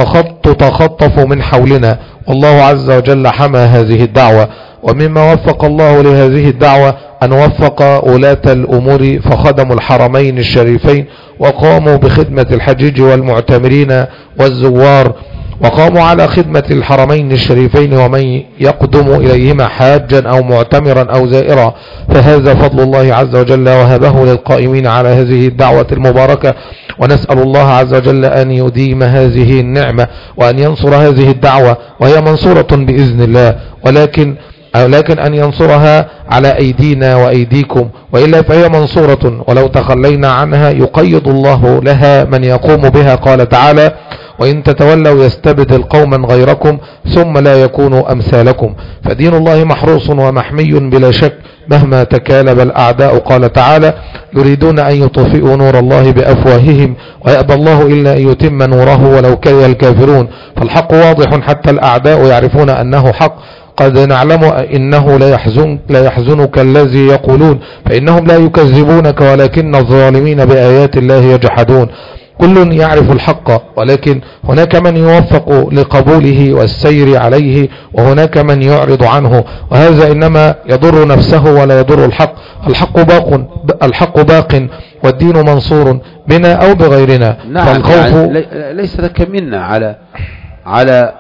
Speaker 2: تتخطف من حولنا. والله عز وجل حمى هذه الدعوة. ومما وفق الله لهذه الدعوة أن وفق ولاة الأمور فخدموا الحرمين الشريفين وقاموا بخدمة الحجيج والمعتمرين والزوار، وقاموا على خدمة الحرمين الشريفين ومن يقدم إليهما حاجا أو معتمرا أو زائرا، فهذا فضل الله عز وجل وهبه للقائمين على هذه الدعوة المباركة. ونسأل الله عز وجل أن يديم هذه النعمة وأن ينصر هذه الدعوة، وهي منصورة بإذن الله، ولكن لكن أن ينصرها على أيدينا وأيديكم، وإلا فهي منصورة ولو تخلينا عنها يقيض الله لها من يقوم بها. قال تعالى وإن تتولوا يستبدل قوما غيركم ثم لا يكونوا أمثالكم. فدين الله محروس ومحمي بلا شك مهما تكالب الأعداء. قال تعالى يريدون أن يطفئوا نور الله بأفواههم ويأبى الله إلا أن يتم نوره ولو كره الكافرون. فالحق واضح حتى الأعداء يعرفون أنه حق. قد نعلم إنه لا يحزن لا يحزنك الذي يقولون فإنهم لا يكذبونك ولكن الظالمين بآيات الله يجحدون. كل يعرف الحق، ولكن هناك من يوفق لقبوله والسير عليه، وهناك من يعرض عنه، وهذا إنما يضر نفسه ولا يضر الحق. الحق باق الحق باق والدين منصور بنا أو بغيرنا.
Speaker 1: نعم.
Speaker 2: فالخوف
Speaker 1: يعني ليس لك منا على على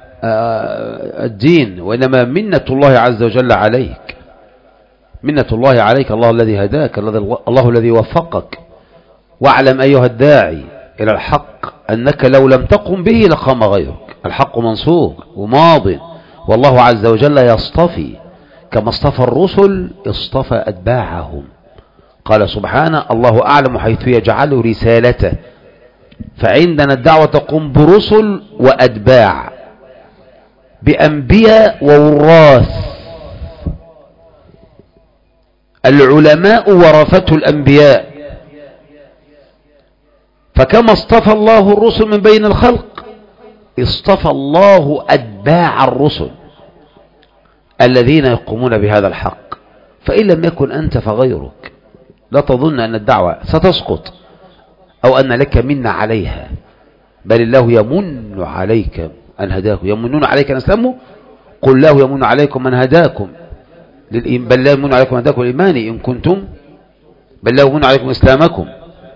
Speaker 1: الدين، وإنما منة الله عز وجل عليك، منة الله عليك، الله الذي هداك، الله الذي وفقك. واعلم أيها الداعي إلى الحق أنك لو لم تقم به لقام غيرك. الحق منصور وماض، والله عز وجل يصطفي، كما اصطفى الرسل اصطفى أتباعهم. قال سبحانه الله أعلم حيث يجعل رسالته. فعندنا الدعوة تقوم برسل وأتباع، بأنبياء ووراث. العلماء ورثة الأنبياء، فكما اصطفى الله الرسل من بين الخلق اصطفى الله أتباع الرسل الذين يقومون بهذا الحق. فإن لم يكن أنت فغيرك. لا تظن أن الدعوة ستسقط أو أن لك من عليها، بل الله يمن عليك أن هداكم. يمنون عليك أن أسلموا، قل الله يمن عليكم من هداكم للإيمان، بل لا يمن عليكم هداكم الإيمان إن كنتم، بل لا يمن عليكم إسلامكم،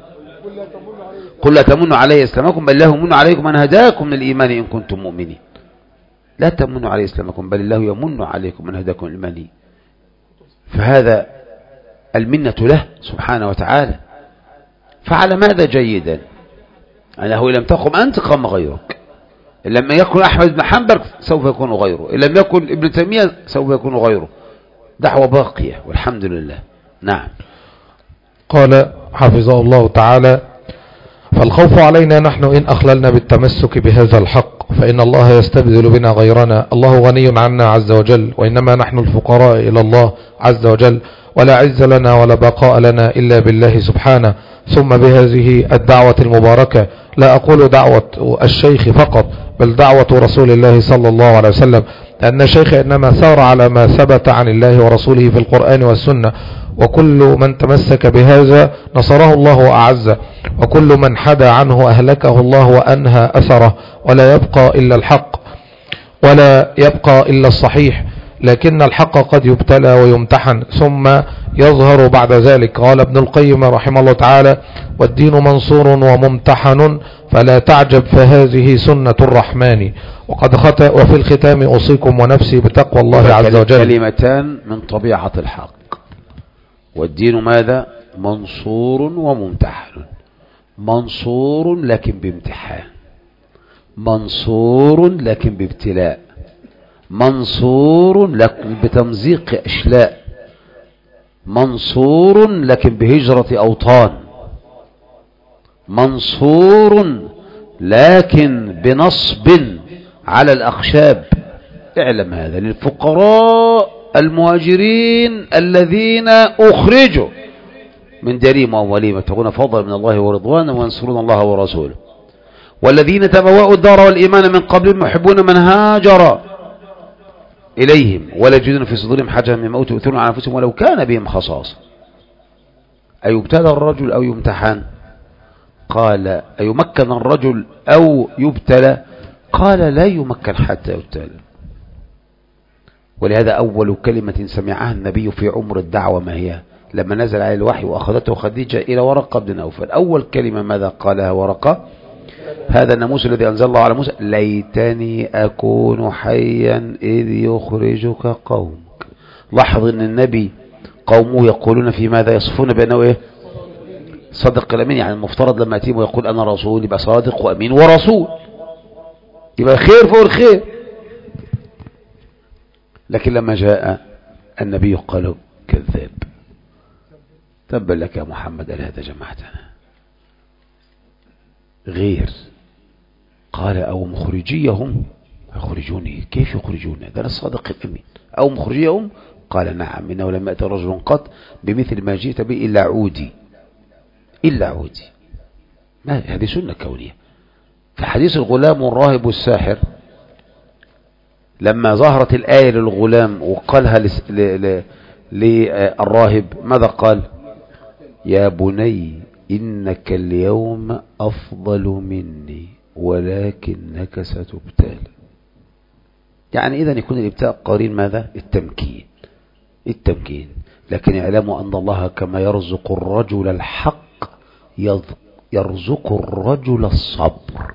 Speaker 1: قل لا تمنوا علي إسلامكم بل الله يمن عليكم من هداكم للإيمان إن كنتم مؤمنين. لا تمنوا علي إسلامكم بل الله يمن عليكم من هداكم للإيمان. فهذا المنة له سبحانه وتعالى. فعلم هذا جيدا أنه إن لم تقم أنت قام غيرك. إن لم يكن أحمد بن حنبل سوف يكون غيره، إن لم يكن ابن تيمية سوف يكون غيره. دعوة باقية والحمد لله. نعم.
Speaker 2: قال حفظه الله تعالى فالخوف علينا نحن إن أخللنا بالتمسك بهذا الحق، فإن الله يستبدل بنا غيرنا. الله غني عنا عز وجل، وإنما نحن الفقراء إلى الله عز وجل، ولا عز لنا ولا بقاء لنا إلا بالله سبحانه. ثم بهذه الدعوة المباركة، لا أقول دعوة الشيخ فقط، بل دعوة رسول الله صلى الله عليه وسلم، لأن الشيخ إنما سار على ما ثبت عن الله ورسوله في القرآن والسنة، وكل من تمسك بهذا نصره الله وأعزه، وكل من حدى عنه أهلكه الله وأنهى أثره، ولا يبقى إلا الحق ولا يبقى إلا الصحيح. لكن الحق قد يبتلى ويمتحن ثم يظهر بعد ذلك. قال ابن القيم رحمه الله تعالى: والدين منصور وممتحن، فلا تعجب فهذه سنة الرحمن. وقد ختم وفي الختام أوصيكم ونفسي بتقوى الله عز وجل.
Speaker 1: كلمتان من طبيعة الحق: والدين ماذا؟ منصور وممتحن. منصور لكن بامتحان، منصور لكن بابتلاء، منصور لكن بتمزيق أشلاء، منصور لكن بهجرة أوطان، منصور لكن بنصب على الأخشاب. اعلم هذا للفقراء المهاجرين الذين أخرجوا من دارهم وأموالهم يبتغون فضلا من الله ورضوانا وينصرون الله ورسوله، والذين تبوأوا الدار والإيمان من قبلهم يحبون من هاجر إليهم ولا يجدون في صدورهم حاجة مما أوتوا يؤثرون على أنفسهم ولو كان بهم خصاصة. أيبتلى الرجل أو يمتحن؟ قال أيمكن الرجل أو يبتلى؟ قال لا يمكن حتى يبتلى. ولهذا أول كلمة سمعها النبي في عمر الدعوة ما هي؟ لما نزل عليه الوحي وأخذته خديجة إلى ورقة بن نوفل، أول كلمة ماذا قالها ورقة؟ هذا الناموس الذي أنزل الله على موسى: ليتني أكون حيا إذ يخرجك قومك. لاحظ أن النبي قومه يقولون في ماذا؟ يصفون بأنه إيه؟ صدق الأمين. يعني المفترض لما يتيم ويقول أنا رسول يبقى صادق وأمين ورسول، يبقى خير فوق الخير. لكن لما جاء النبي قالوا كذاب، تبا لك يا محمد ألهذا جمعتنا. غير قال أو مخرجيهم يخرجوني. كيف يخرجوني؟ ده الصادق الأمين. أو مخرجيهم؟ قال نعم، إنه لم يأتي رجل قط بمثل ما جئت به إلا عودي، إلا عودي. ما هذه سنة كونية. في حديث الغلام والراهب والساحر، لما ظهرت الآية للغلام وقالها للراهب ماذا قال؟ يا بني إنك اليوم أفضل مني ولكنك ستبتلى. يعني إذن يكون الابتلاء قرين ماذا؟ التمكين. التمكين. لكن اعلموا أن الله كما يرزق الرجل الحق يرزق الرجل الصبر،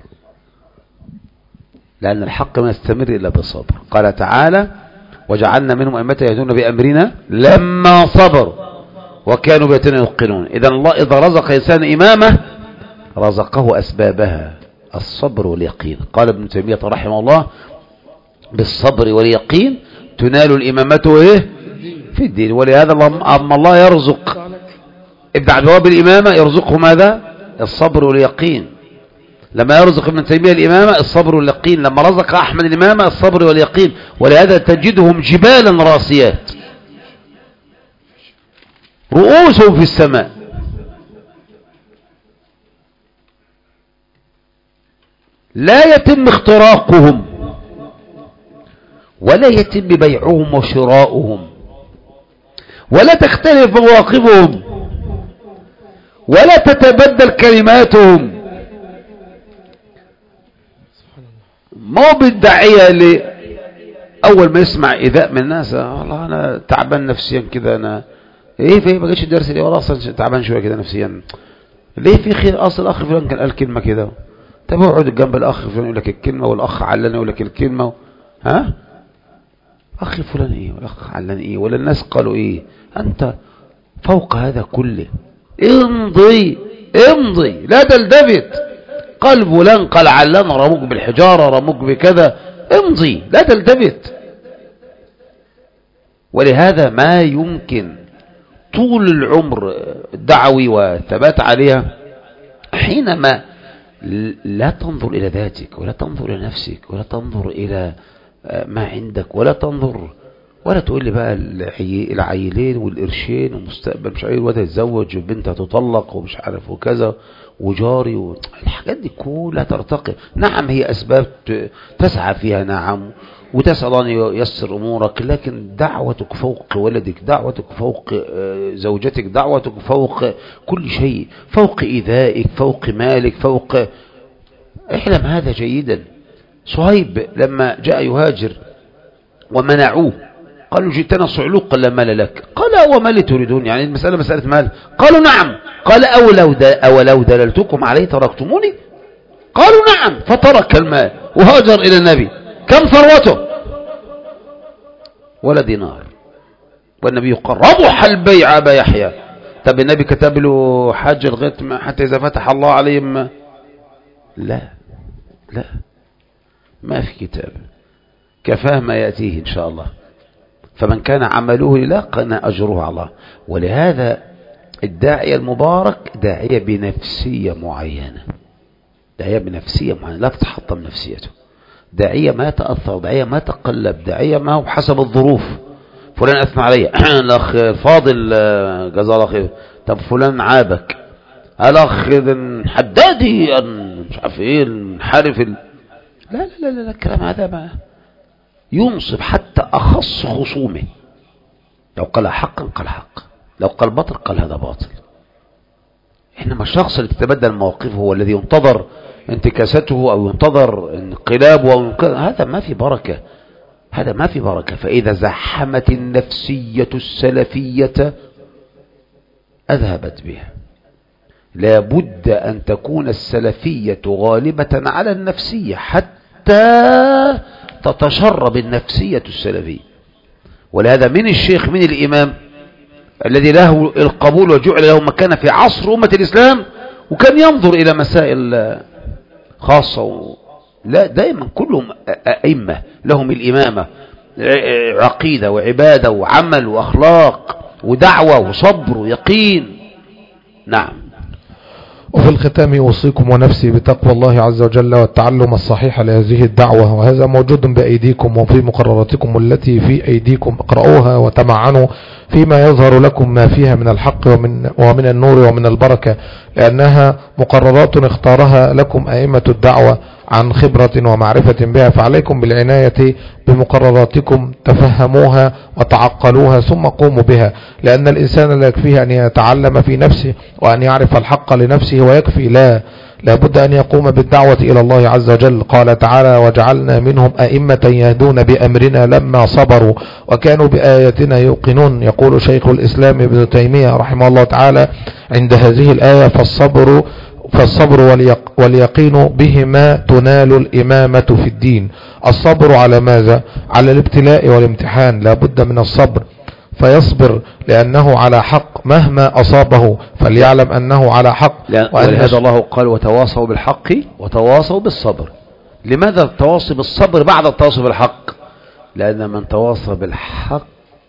Speaker 1: لأن الحق ما يستمر إلا بالصبر. قال تعالى: وجعلنا منهم أئمة يهدون بأمرنا لما صبروا وكانوا بآياتنا يوقنون. إذا الله إذا رزق إنسان إمامة رزقه أسبابها، الصبر واليقين. قال ابن تيمية رحمه الله: بالصبر واليقين تنال الإمامة إيه؟ في الدين. ولهذا أما الله يرزق ابن عبد الوهاب الإمامة يرزقه ماذا؟ الصبر واليقين. لما يرزق ابن تيمية الإمامة الصبر واليقين، لما رزق أحمد الإمامة الصبر واليقين. ولهذا تجدهم جبالا راسيات رؤوسهم في السماء. لا يتم اختراقهم ولا يتم بيعهم وشراؤهم ولا تختلف مواقفهم ولا تتبدل كلماتهم. ما بالداعية اللي أول ما يسمع إيذاء من الناس: والله أنا تعبان نفسيا كده، أنا إيه في ما جيتش الدرس ليه؟ والله أصلا تعبان شوية كده نفسيا. ليه في خير؟ أصل الأخ فلان كان قال كلمة كده. طب اقعد جنب الأخ فلان يقول لك الكلمة، والأخ علان يقول لك الكلمة. ها؟ أخي فلان إيه والأخ علان إيه ولا الناس قالوا إيه؟ أنت فوق هذا كله. امضي امضي لا تلتفت. قال فلان قال علان رموك بالحجارة رموك بكذا، امضي لا تلتفت. ولهذا ما يمكن طول العمر الدعوي والثبات عليها حينما لا تنظر إلى ذاتك ولا تنظر إلى نفسك ولا تنظر إلى ما عندك ولا تنظر ولا تقول لي بقى العيلين والقرشين ومستقبل مش عارف وده يتزوج وبنتها تطلق ومش عارف وكذا وجاري والحاجات دي كلها ترتقي. نعم هي أسباب تسعى فيها، نعم، وتسأل أن ييسر أمورك، لكن دعوتك فوق ولدك، دعوتك فوق زوجتك، دعوتك فوق كل شيء، فوق إيذائك، فوق مالك، فوق. احلم هذا جيدا. صهيب لما جاء يهاجر ومنعوه قالوا جئتنا صعلوك، قال لا مال لك، قال وما لي تريدون، يعني المسألة مسألة مال، قالوا نعم، قال أولو, أولو دللتكم عليه تركتموني، قالوا نعم، فترك المال وهاجر إلى النبي. كم ثروته؟ ولا دينار. والنبي قال ربح البيع أبا يحيى. طب النبي كتب له حاجة لغاية حتى إذا فتح الله عليهم؟ لا لا، ما في كتاب، كفاه ما يأتيه إن شاء الله. فمن كان عمله لله كان أجره على الله. ولهذا الداعية المبارك داعية بنفسية معينة، داعية بنفسية معينة لا تتحطم نفسيته، داعية ما تأثر، داعية ما تقلب، داعية ما هو حسب الظروف. فلان أثنى علي الأخ فاضل جزاه الله خير، طب فلان عابك، الأخ حدادي مش عارف ايه الحارف ال... لا لا لا لا الكلام هذا ما ينصب حتى أخص خصومه. لو قال حقا قال حق، لو قال باطل قال هذا باطل. إنما الشخص اللي تتبدل مواقفه هو الذي ينتظر انتكاسته أو ينتظر انقلابه أو هذا ما في بركة، هذا ما في بركة. فإذا زحمت النفسية السلفية أذهبت بها. لابد أن تكون السلفية غالبة على النفسية حتى تتشرب النفسية السلفية. ولهذا من الشيخ من الإمام الذي له القبول وجعل له مكانة في عصر أمة الإسلام وكان ينظر إلى مسائل خاصة و... لا دائما كلهم أئمة لهم الإمامة، عقيدة وعبادة وعمل وأخلاق ودعوة وصبر ويقين. نعم.
Speaker 2: وفي الختام أوصيكم ونفسي بتقوى الله عز وجل والتعلم الصحيح لهذه الدعوة، وهذا موجود بأيديكم وفي مقرراتكم التي في أيديكم، اقرأوها وتمعنوا فيما يظهر لكم ما فيها من الحق ومن, ومن النور ومن البركة، لأنها مقررات اختارها لكم أئمة الدعوة عن خبرة ومعرفة بها، فعليكم بالعناية بمقرراتكم، تفهموها وتعقلوها ثم قوموا بها، لأن الإنسان لا يكفيه أن يتعلم في نفسه وأن يعرف الحق لنفسه ويكفي، لا لابد أن يقوم بالدعوة إلى الله عز وجل. قال تعالى وجعلنا منهم أئمة يهدون بأمرنا لما صبروا وكانوا بآياتنا يوقنون. يقول شيخ الإسلام ابن تيمية رحمه الله تعالى عند هذه الآية فالصبر فالصبر واليقين بهما تنال الإمامة في الدين. الصبر على ماذا؟ على الابتلاء والامتحان، لا بد من الصبر، فيصبر لأنه على حق مهما أصابه، فليعلم أنه على حق.
Speaker 1: ولهذا الله قال وتواصوا بالحق وتواصوا بالصبر. لماذا التواصي بالصبر بعد التواصي بالحق؟ لأن من تواصى بالحق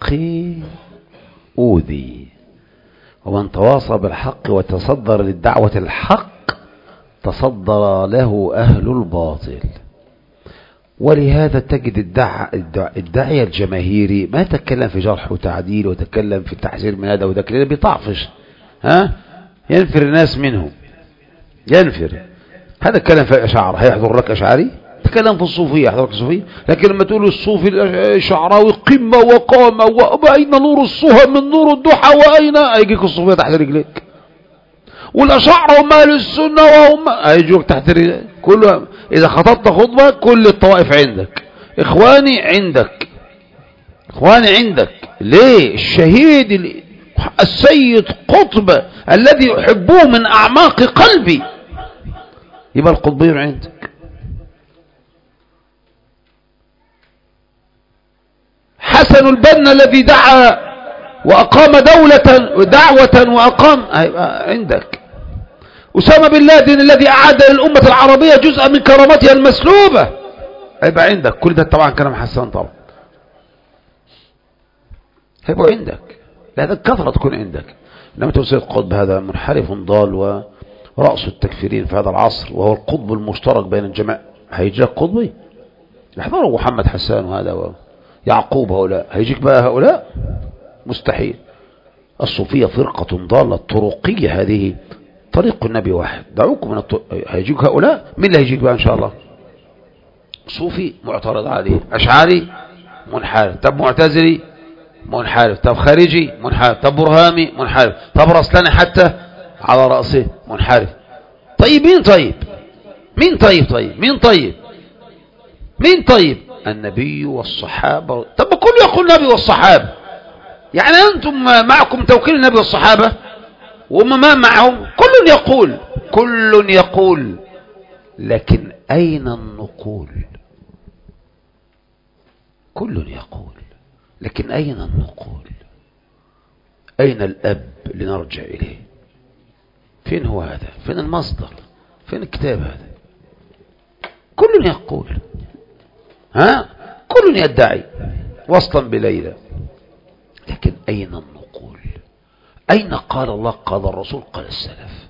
Speaker 1: أوذي، ومن تواصى بالحق وتصدر للدعوة الحق تصدر له أهل الباطل. ولهذا تجد الدع... الدع... الداعية الجماهيري ما يتكلم في جرح وتعديل ويتكلم في التحذير من هذا وذاك، لأنه بيطعفش، ها ينفر الناس منه، ينفر. هذا الكلام في الأشاعرة هيحضر لك أشعري، تكلم في الصوفية يحضر لك الصوفية، لكن لما تقول الصوفي الشعراوي قمة وقامة وأين نور الصهى من نور الضحى وأين هيجيك الصوفية تحت رجليك، والأشاعرة هم أهل السنة وهم هيجوك تحت رجليك. كله إذا خطبت خطبة كل الطوائف عندك، إخواني عندك، إخواني عندك. ليه؟ الشهيد السيد قطب الذي يحبوه من أعماق قلبي يبقى القطبين عندك. حسن البنا الذي دعا وأقام دولة ودعوة وأقام عندك. أسامة بن لادن الذي أعاد للأمة العربية جزءا من كرامتها المسلوبة هيبقى عندك. كل ده طبعا كلام حسن، طبعا هيبقى عندك، لهذا الكثرة تكون عندك. لما تقول سيد قطب هذا منحرف ضال و... رأس التكفيرين في هذا العصر وهو القطب المشترك بين الجماعة، هيجيك قطبي يحضروا محمد حسان وهذا ويعقوب هؤلاء، هيجيك بقى هؤلاء؟ مستحيل. الصوفية فرقة ضالة طرقية، هذه طريق النبي واحد، دعوكم من الط... هيجيك هؤلاء. مين اللي هيجيك بقى إن شاء الله؟ صوفي معترض عليه، أشعري منحرف، طب معتزلي منحرف، طب خارجي منحرف، طب برهامي منحرف، طب رسلاني حتى على رأسه منحرف. طيب مين طيب مين طيب طيب مين طيب مين طيب النبي والصحابة. طب كل يقول النبي والصحابة، يعني أنتم معكم توكيل النبي والصحابة وهم ما معهم؟ كل يقول كل يقول لكن أين النقول؟ كل يقول لكن أين النقول؟ أين الأب لنرجع إليه؟ فين هو هذا؟ فين المصدر؟ فين الكتاب هذا؟ كل يقول، ها كل يدعي وصلا بليلى، لكن أين النقول؟ أين قال الله قال الرسول قال السلف؟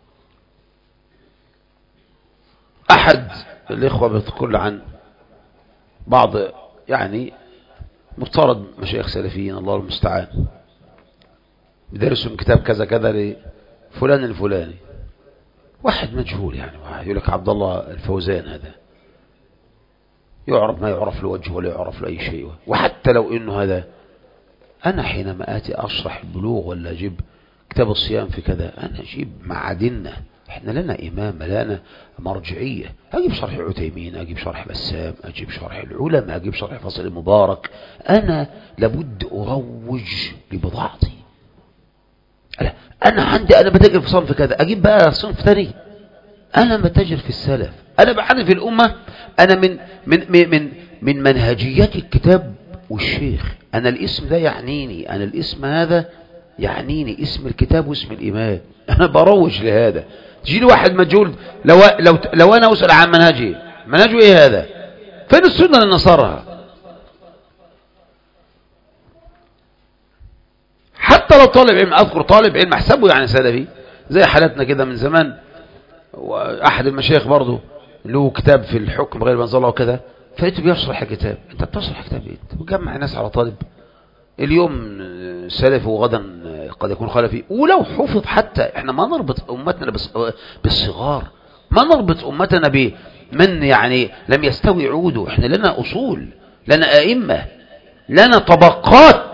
Speaker 1: أحد الإخوة بيتقول عن بعض يعني مفترض مشايخ سلفيين الله المستعان بدرسهم كتاب كذا كذا لفلان الفلاني، واحد مجهول يعني، واحد يقول لك عبد الله الفوزان، هذا يعرف ما يعرف له وجه ولا يعرف له أي شيء. وحتى لو إنه هذا، أنا حينما آتي أشرح البلوغ ولا أجيب كتاب الصيام في كذا، أنا أجيب معادننا، إحنا لنا إمامة لنا مرجعية، أجيب شرح عتيمين، أجيب شرح بسام، أجيب شرح العلماء، أجيب شرح فصل المبارك. أنا لابد أروج لبضاعتي. أنا عندي أنا بتاجر في صنف كذا، أجيب بقى صنف ثاني. أنا بتاجر في السلف، أنا بعرف في الأمة، أنا من من من من منهجيات الكتاب والشيخ. أنا الاسم ده يعنيني، أنا الاسم هذا يعنيني، اسم الكتاب واسم الإمام. أنا بروج لهذا. تجي لي واحد مجهول، لو لو لو أنا أسأل عن منهجي، منهجه إيه هذا؟ فين السنة اللي نصرها؟ حتى لو طالب علم، أذكر طالب علم أحسبه يعني سلفي زي حالتنا كده من زمان، وأحد المشايخ برضه له كتاب في الحكم غير منزل الله وكذا، فلقيته بيشرح كتاب. أنت بتشرح كتاب إيه؟ وجمع ناس على طالب، اليوم سلفي وغدا قد يكون خلفي. ولو حفظ حتى، احنا ما نربط أمتنا بالصغار، ما نربط أمتنا بمن يعني لم يستوي عوده. احنا لنا أصول، لنا أئمة، لنا طبقات.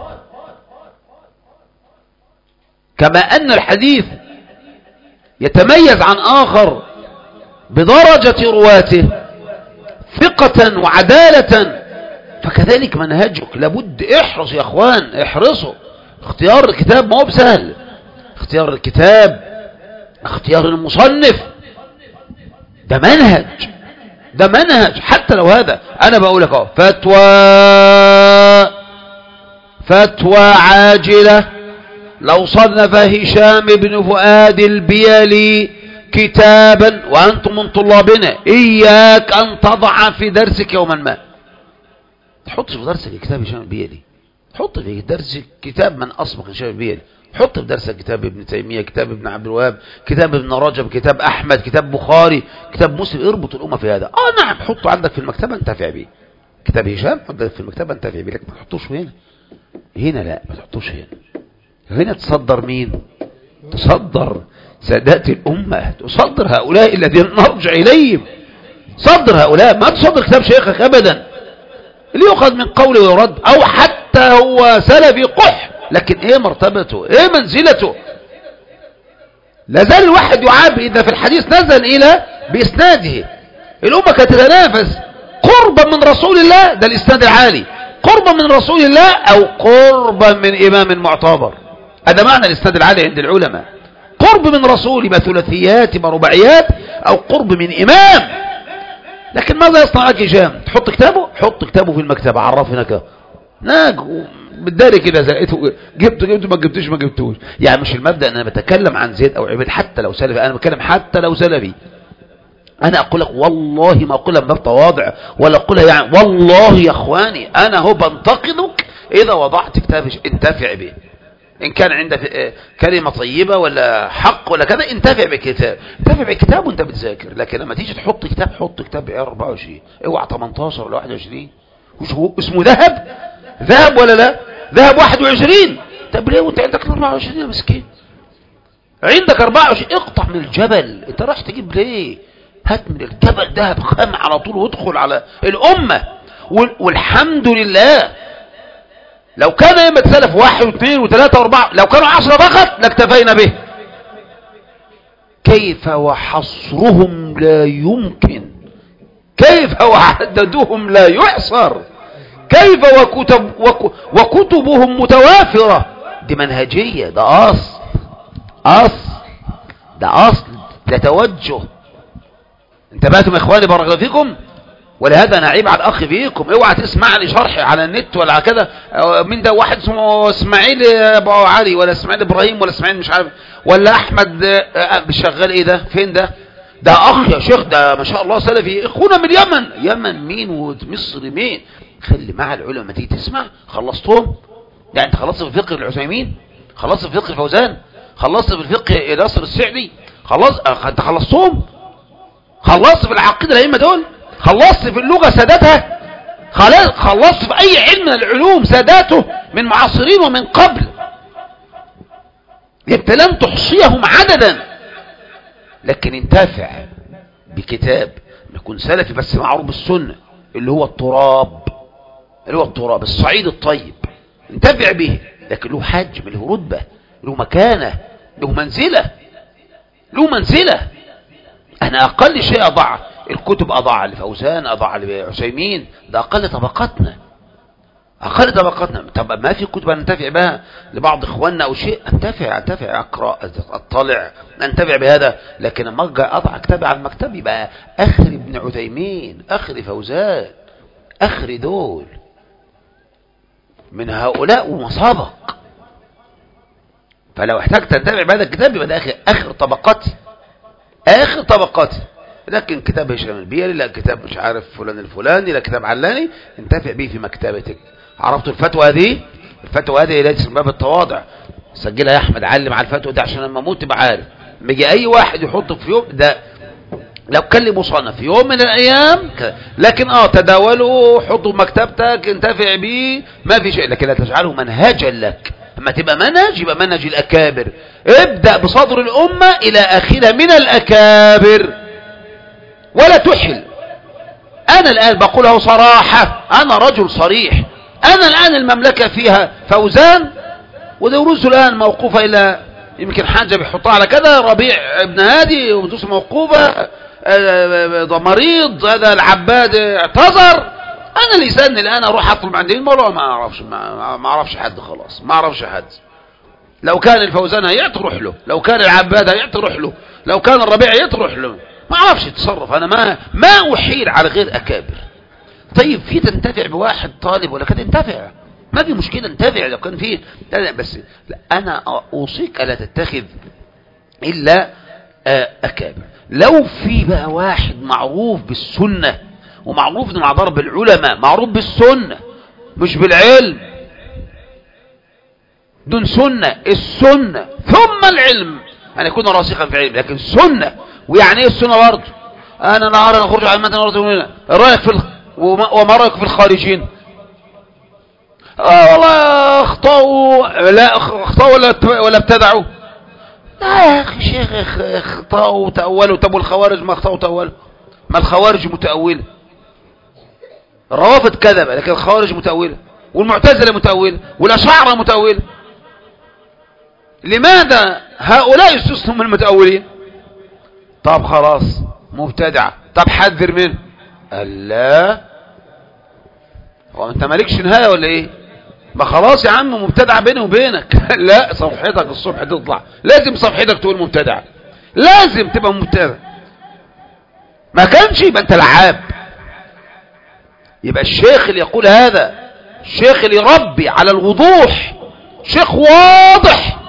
Speaker 1: كما أن الحديث يتميز عن آخر بدرجة رواته ثقة وعدالة، فكذلك منهجك لابد. احرص يا اخوان، احرصوا. اختيار الكتاب ما هو بسهل، اختيار الكتاب، اختيار المصنف، ده منهج، ده منهج. حتى لو هذا انا بقول لك اهو فتوى فتوى عاجلة، لو صنف هشام بن فؤاد البيلي كتابا وانتم من طلابنا، اياك ان تضع في درسك يوما ما، حط في درسك كتاب هشام البيلي، حط في درسك كتاب من أسبق هشام البيلي، حط في درسك كتاب ابن تيمية، كتاب ابن عبد الوهاب، كتاب ابن رجب، كتاب أحمد، كتاب بخاري، كتاب مسلم. اربط الأمة في هذا. آه نعم، حطه عندك في المكتبة انتفع به. كتاب هشام حطه في المكتبة انتفع به، لكن ما تحطوش هنا. هنا لا، ما تحطوش هنا. هنا تصدر مين؟ تصدر سادات الأمة، تصدر هؤلاء الذين نرجع إليهم. صدر هؤلاء، ما تصدر كتاب شيخك أبدا اللي يؤخذ من قوله ويرد، او حتى هو سلفي قح، لكن ايه مرتبته، ايه منزلته؟ لازال الواحد يعاب اذا في الحديث نزل الى باسناده. الامه كانت تتنافس قربا من رسول الله، ده الاسناد العالي، قربا من رسول الله او قربا من امام معتبر. هذا معنى الاسناد العالي عند العلماء، قرب من رسول، يبقى ثلاثيات يبقى رباعيات، او قرب من امام. لكن ماذا يصنع لك هشام؟ تحط كتابه، حط كتابه في المكتبة، عرف هناك ناج بالداري كده، زقته جبته جبته ما جبتوش ما جبتوش. يعني مش المبدأ ان انا بتكلم عن زيد او عبيد حتى لو سلفي، انا بتكلم حتى لو سلفي. انا اقول لك والله ما اقولها من باب تواضع ولا اقولها يعني، والله يا اخواني انا هو بنتقدك اذا وضعت كتاب انتفع به. إن كان عندك كلمة طيبة ولا حق ولا كذا انتفع بالكتاب، انتفع بالكتاب وانت بتذاكر. لكن لما تيجي تحط كتاب حط كتاب عيار أربعة وعشرين، اوعى ثمانية عشر ولا واحد وعشرين. وش هو اسمه ذهب؟ ذهب ولا لا؟ ذهب واحد وعشرين. طب ليه وانت عندك أربعة وعشرين يا مسكين؟ عندك أربعة وعشرين اقطع من الجبل. انت راح تجيب ليه؟ هات من الجبل ذهب خام على طول وادخل على الأمة. والحمد لله لو كان أئمة السلف واحد واثنين وثلاثة واربعة، لو كانوا عشرة فقط لاكتفينا به. كيف وحصرهم لا يمكن، كيف وعددهم لا يحصر، كيف وكتب وكتبهم متوافرة. دي منهجية، ده أصل أصل ده أصل ده توجه. انتبهتم يا إخواني بارك الله فيكم؟ ولهذا انا عيب على الاخ فيكم، اوعى تسمع لي شرح على النت ولا على كده من ده واحد اسمه اسماعيل ابو علي ولا اسماعيل ابراهيم ولا اسماعيل مش عارف ولا احمد شغال ايه ده فين ده ده اخ يا شيخ ده ما شاء الله سلفي اخونا من اليمن. يمن مين ومصر مين؟ خلي مع العلماء ما تيجي تسمع. خلصتهم يعني انت خلصت في فقه العثيمين، خلصت في فقه الفوزان، خلصت في الفقه ناصر السعدي، خلص انت خلصتهم. خلصت في العقيده الائمه دول، خلصت في اللغة سادتها، خلصت في أي علم من العلوم ساداته من معاصرين ومن قبل. انت لن تحصيهم عددا. لكن انتفع بكتاب يكون سلفي بس معروف بالسنة، اللي هو التراب، اللي هو التراب الصعيد الطيب، انتفع به. لكن له حجم، له رتبة، له مكانة، له منزلة، له منزلة. أنا أقل شيء أضع الكتب، أضع لفوزان، أضع لعثيمين، ده أقل طبقاتنا، أقل طبقاتنا. طب ما في كتب أنتفع بها لبعض إخواننا أو شيء، أنتفع أنتفع أقرأ أطلع أنتفع بهذا. لكن لما أرجع أضع كتابي على المكتب يبقى أخري ابن عثيمين، أخري فوزان، أخري دول من هؤلاء وما سبق. فلو احتجت أنتفع بهذا الكتاب يبقى ده آخر, آخر طبقاتي، آخر طبقاتي. لكن كتاب هشام البيري، لا كتاب مش عارف فلان الفلاني، لا كتاب علاني، انتفع به في مكتبتك. عرفتوا الفتوى هذه؟ الفتوى هذه ليس من باب التواضع. سجلها يا احمد، علم على الفتوى دي عشان لما اموت تبقى عارف. لما يجي اي واحد يحطك في يوم ده لو كلم مصنف في يوم من الايام كده. لكن اه تداوله، حطه في مكتبتك، انتفع به، ما في شيء. لكن لا تجعله منهجا لك. اما تبقى منهج يبقى منهج الاكابر. ابدأ بصدر الامة الى اخرها من الاكابر ولا تحل. انا الان بقوله صراحة، انا رجل صريح. انا الان المملكة فيها فوزان ودروس الان موقوفة الى يمكن حاجة بيحطها على كذا، ربيع ابن هادي ودروس موقوفة، ده مريض، هذا العباد اعتذر. انا لساني الان اروح اطلب عند المولى ما اعرفش ما اعرفش حد، خلاص ما اعرفش حد. لو كان الفوزان هيعطي روح له، لو كان العباد هيعطي روح له، لو كان الربيع يطرح له، ما اعرفش يتصرف. انا ما ما احيل على غير اكابر. طيب في تنتفع بواحد طالب ولا كده انتفع، ما في مشكله انتفع لو كان فيه. لا بس لا، انا اوصيك الا تتخذ الا اكابر. لو في بقى واحد معروف بالسنه ومعروف مع ضرب العلماء، معروف بالسنه مش بالعلم، دون سنه، السنه ثم العلم أن يكون راسخا في العلم. لكن السنة، ويعني ايه السنة برضه؟ أنا لا أرى نخرج عن متن رسول رأيك في ال... وما رأيك في الخارجين؟ آه والله اخطأوا، لا اخطأوا ولا ولا ابتدعوا؟ لا يا أخي شيخ اخطأوا وتأولوا. طب والخوارج ما اخطأوا وتأولوا؟ ما الخوارج متأولة، الروافض كذبة لكن الخوارج متأولة، والمعتزلة متأولة، والأشاعرة متأولة. لماذا هؤلاء يستثنوا من المتأولين؟ طب خلاص مبتدع، طب حذر منه. الله، هو انت مالكش نهاية ولا ايه؟ ما خلاص يا عم مبتدع بيني وبينك. لا، صفحتك الصبح تطلع لازم صفحتك تقول مبتدع، لازم تبقى مبتدع. ما كانش يبقى انت لعاب. يبقى الشيخ اللي يقول هذا، الشيخ اللي يربي على الوضوح، شيخ واضح،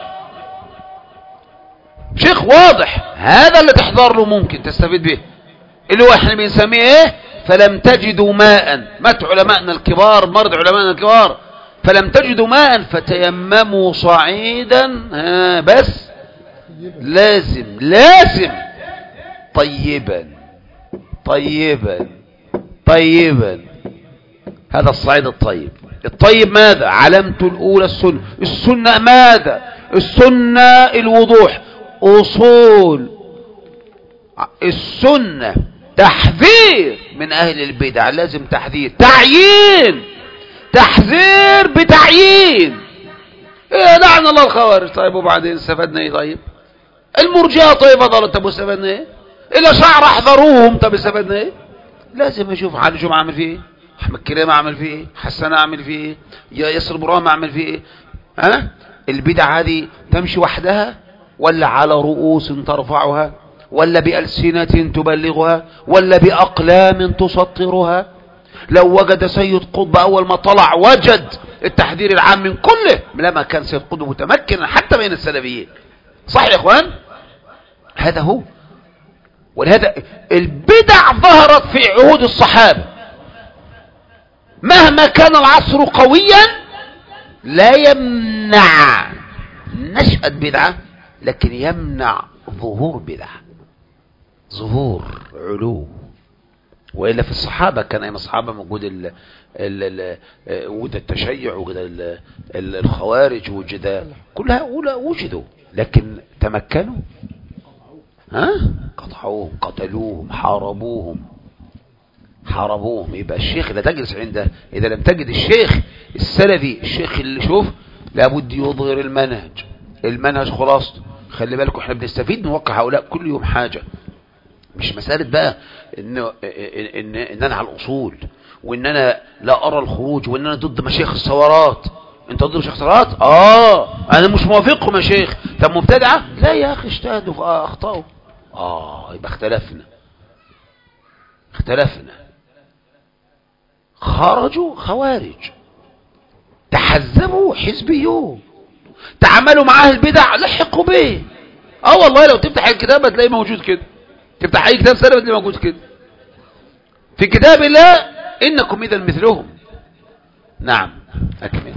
Speaker 1: شيخ واضح، هذا اللي تحضر له ممكن تستفيد به. اللي هو احنا بنسميه ايه؟ فلم تجدوا ماء. مات علماءنا الكبار، مرض علماءنا الكبار، فلم تجدوا ماء فتيمموا صعيدا ها بس لازم لازم طيبا طيبا طيبا. هذا الصعيد الطيب. الطيب ماذا؟ علامته الأولى السنة. السنة ماذا؟ السنة الوضوح. أصول السنة تحذير من أهل البدع، لازم تحذير، تعيين، تحذير بتعيين. إيه لعن الله الخوارج. طيب وبعدين استفدنا ايه؟ طيب المرجئة طيب ضلت، طب استفدنا ايه؟ الأشاعرة احذروهم، طب استفدنا ايه؟ لازم اشوف علي جمعة اعمل فيه ايه، احمد كلام اعمل فيه ايه، حسن اعمل فيه ايه، يا ياسر برام اعمل فيه ايه. ها البدع هذه تمشي وحدها ولا على رؤوس ترفعها ولا بألسنة تبلغها ولا بأقلام تسطرها؟ لو وجد سيد قطب أول ما طلع وجد التحذير العام من كله، لما كان سيد قطب متمكنا حتى بين السلفيين. صح يا إخوان؟ هذا هو. ولهذا البدع ظهرت في عهود الصحابة. مهما كان العصر قويا لا يمنع نشأة بدعة، لكن يمنع ظهور بدعة، ظهور علو. وإلا في الصحابة كان أيام الصحابة موجود ال ال وجد التشيع، وجد الخوارج، وجد كل هؤلاء وجدوا، لكن تمكنوا؟ ها قطعوهم، قتلوهم، حاربوهم حاربوهم. يبقى الشيخ لا تجلس عنده إذا لم تجد الشيخ السلفي، الشيخ اللي شوف لابد يظهر المنهج. المنهج خلاصته. خلي بالكم احنا بنستفيد من واقع هؤلاء كل يوم حاجة. مش مسألة بقى إن, إن, إن أنا على الأصول، وإن أنا لا أرى الخروج، وإن أنا ضد مشايخ الثورات. أنت ضد مشايخ الثورات؟ آه أنا مش موافقهم يا شيخ. طب مبتدعة؟ لا يا أخي اجتهدوا فأخطأوا. آه يبقى اختلفنا اختلفنا خرجوا خوارج، تحزبوا حزبيون، تعاملوا معاه البدع، لحقوا به. اه والله لو تفتح الكتاب هتلاقيه موجود كده، تفتح اي كتاب سلف هتلاقيه موجود كده في كتاب الله، انكم اذا مثلهم. نعم اكمل.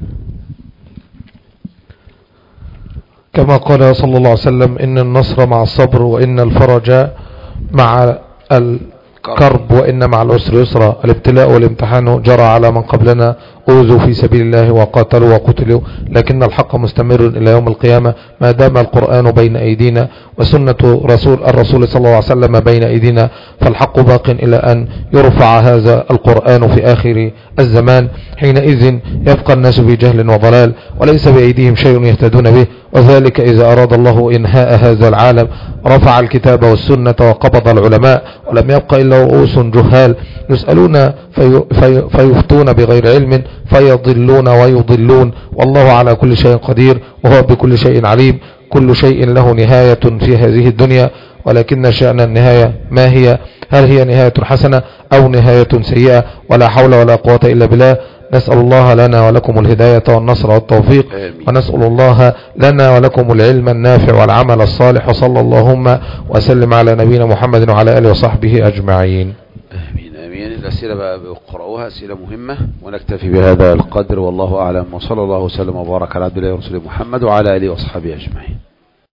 Speaker 2: كما قال صلى الله عليه وسلم: إن النصر مع الصبر، وإن الفرج مع الكرب، وإن مع العسر يسرا. الابتلاء والامتحان جرى على من قبلنا، أوذوا في سبيل الله وقاتلوا وقتلوا، لكن الحق مستمر إلى يوم القيامة ما دام القرآن بين أيدينا وسنة رسول الرسول صلى الله عليه وسلم بين أيدينا، فالحق باق إلى أن يرفع هذا القرآن في آخر الزمان. حينئذ يبقى الناس في جهل وضلال، وليس بأيديهم شيء يهتدون به، وذلك إذا أراد الله إنهاء هذا العالم رفع الكتاب والسنة وقبض العلماء، ولم يبق إلا رؤوس جهال يسألون في في فيفتون بغير علم فيضلون ويضلون، والله على كل شيء قدير وهو بكل شيء عليم. كل شيء له نهاية في هذه الدنيا، ولكن شأن النهاية ما هي؟ هل هي نهاية حسنة أو نهاية سيئة؟ ولا حول ولا قوة إلا بالله. نسأل الله لنا ولكم الهداية والنصر والتوفيق، ونسأل الله لنا ولكم العلم النافع والعمل الصالح، وصلى اللهم وسلم على نبينا محمد وعلى آله وصحبه أجمعين.
Speaker 1: آمين آمين. الأسئلة بقى بقرأوها أسئلة مهمة، ونكتفي بهذا القدر، والله أعلم، وصلى الله وسلم وبارك على عبد الله ورسوله محمد وعلى آله وصحبه أجمعين.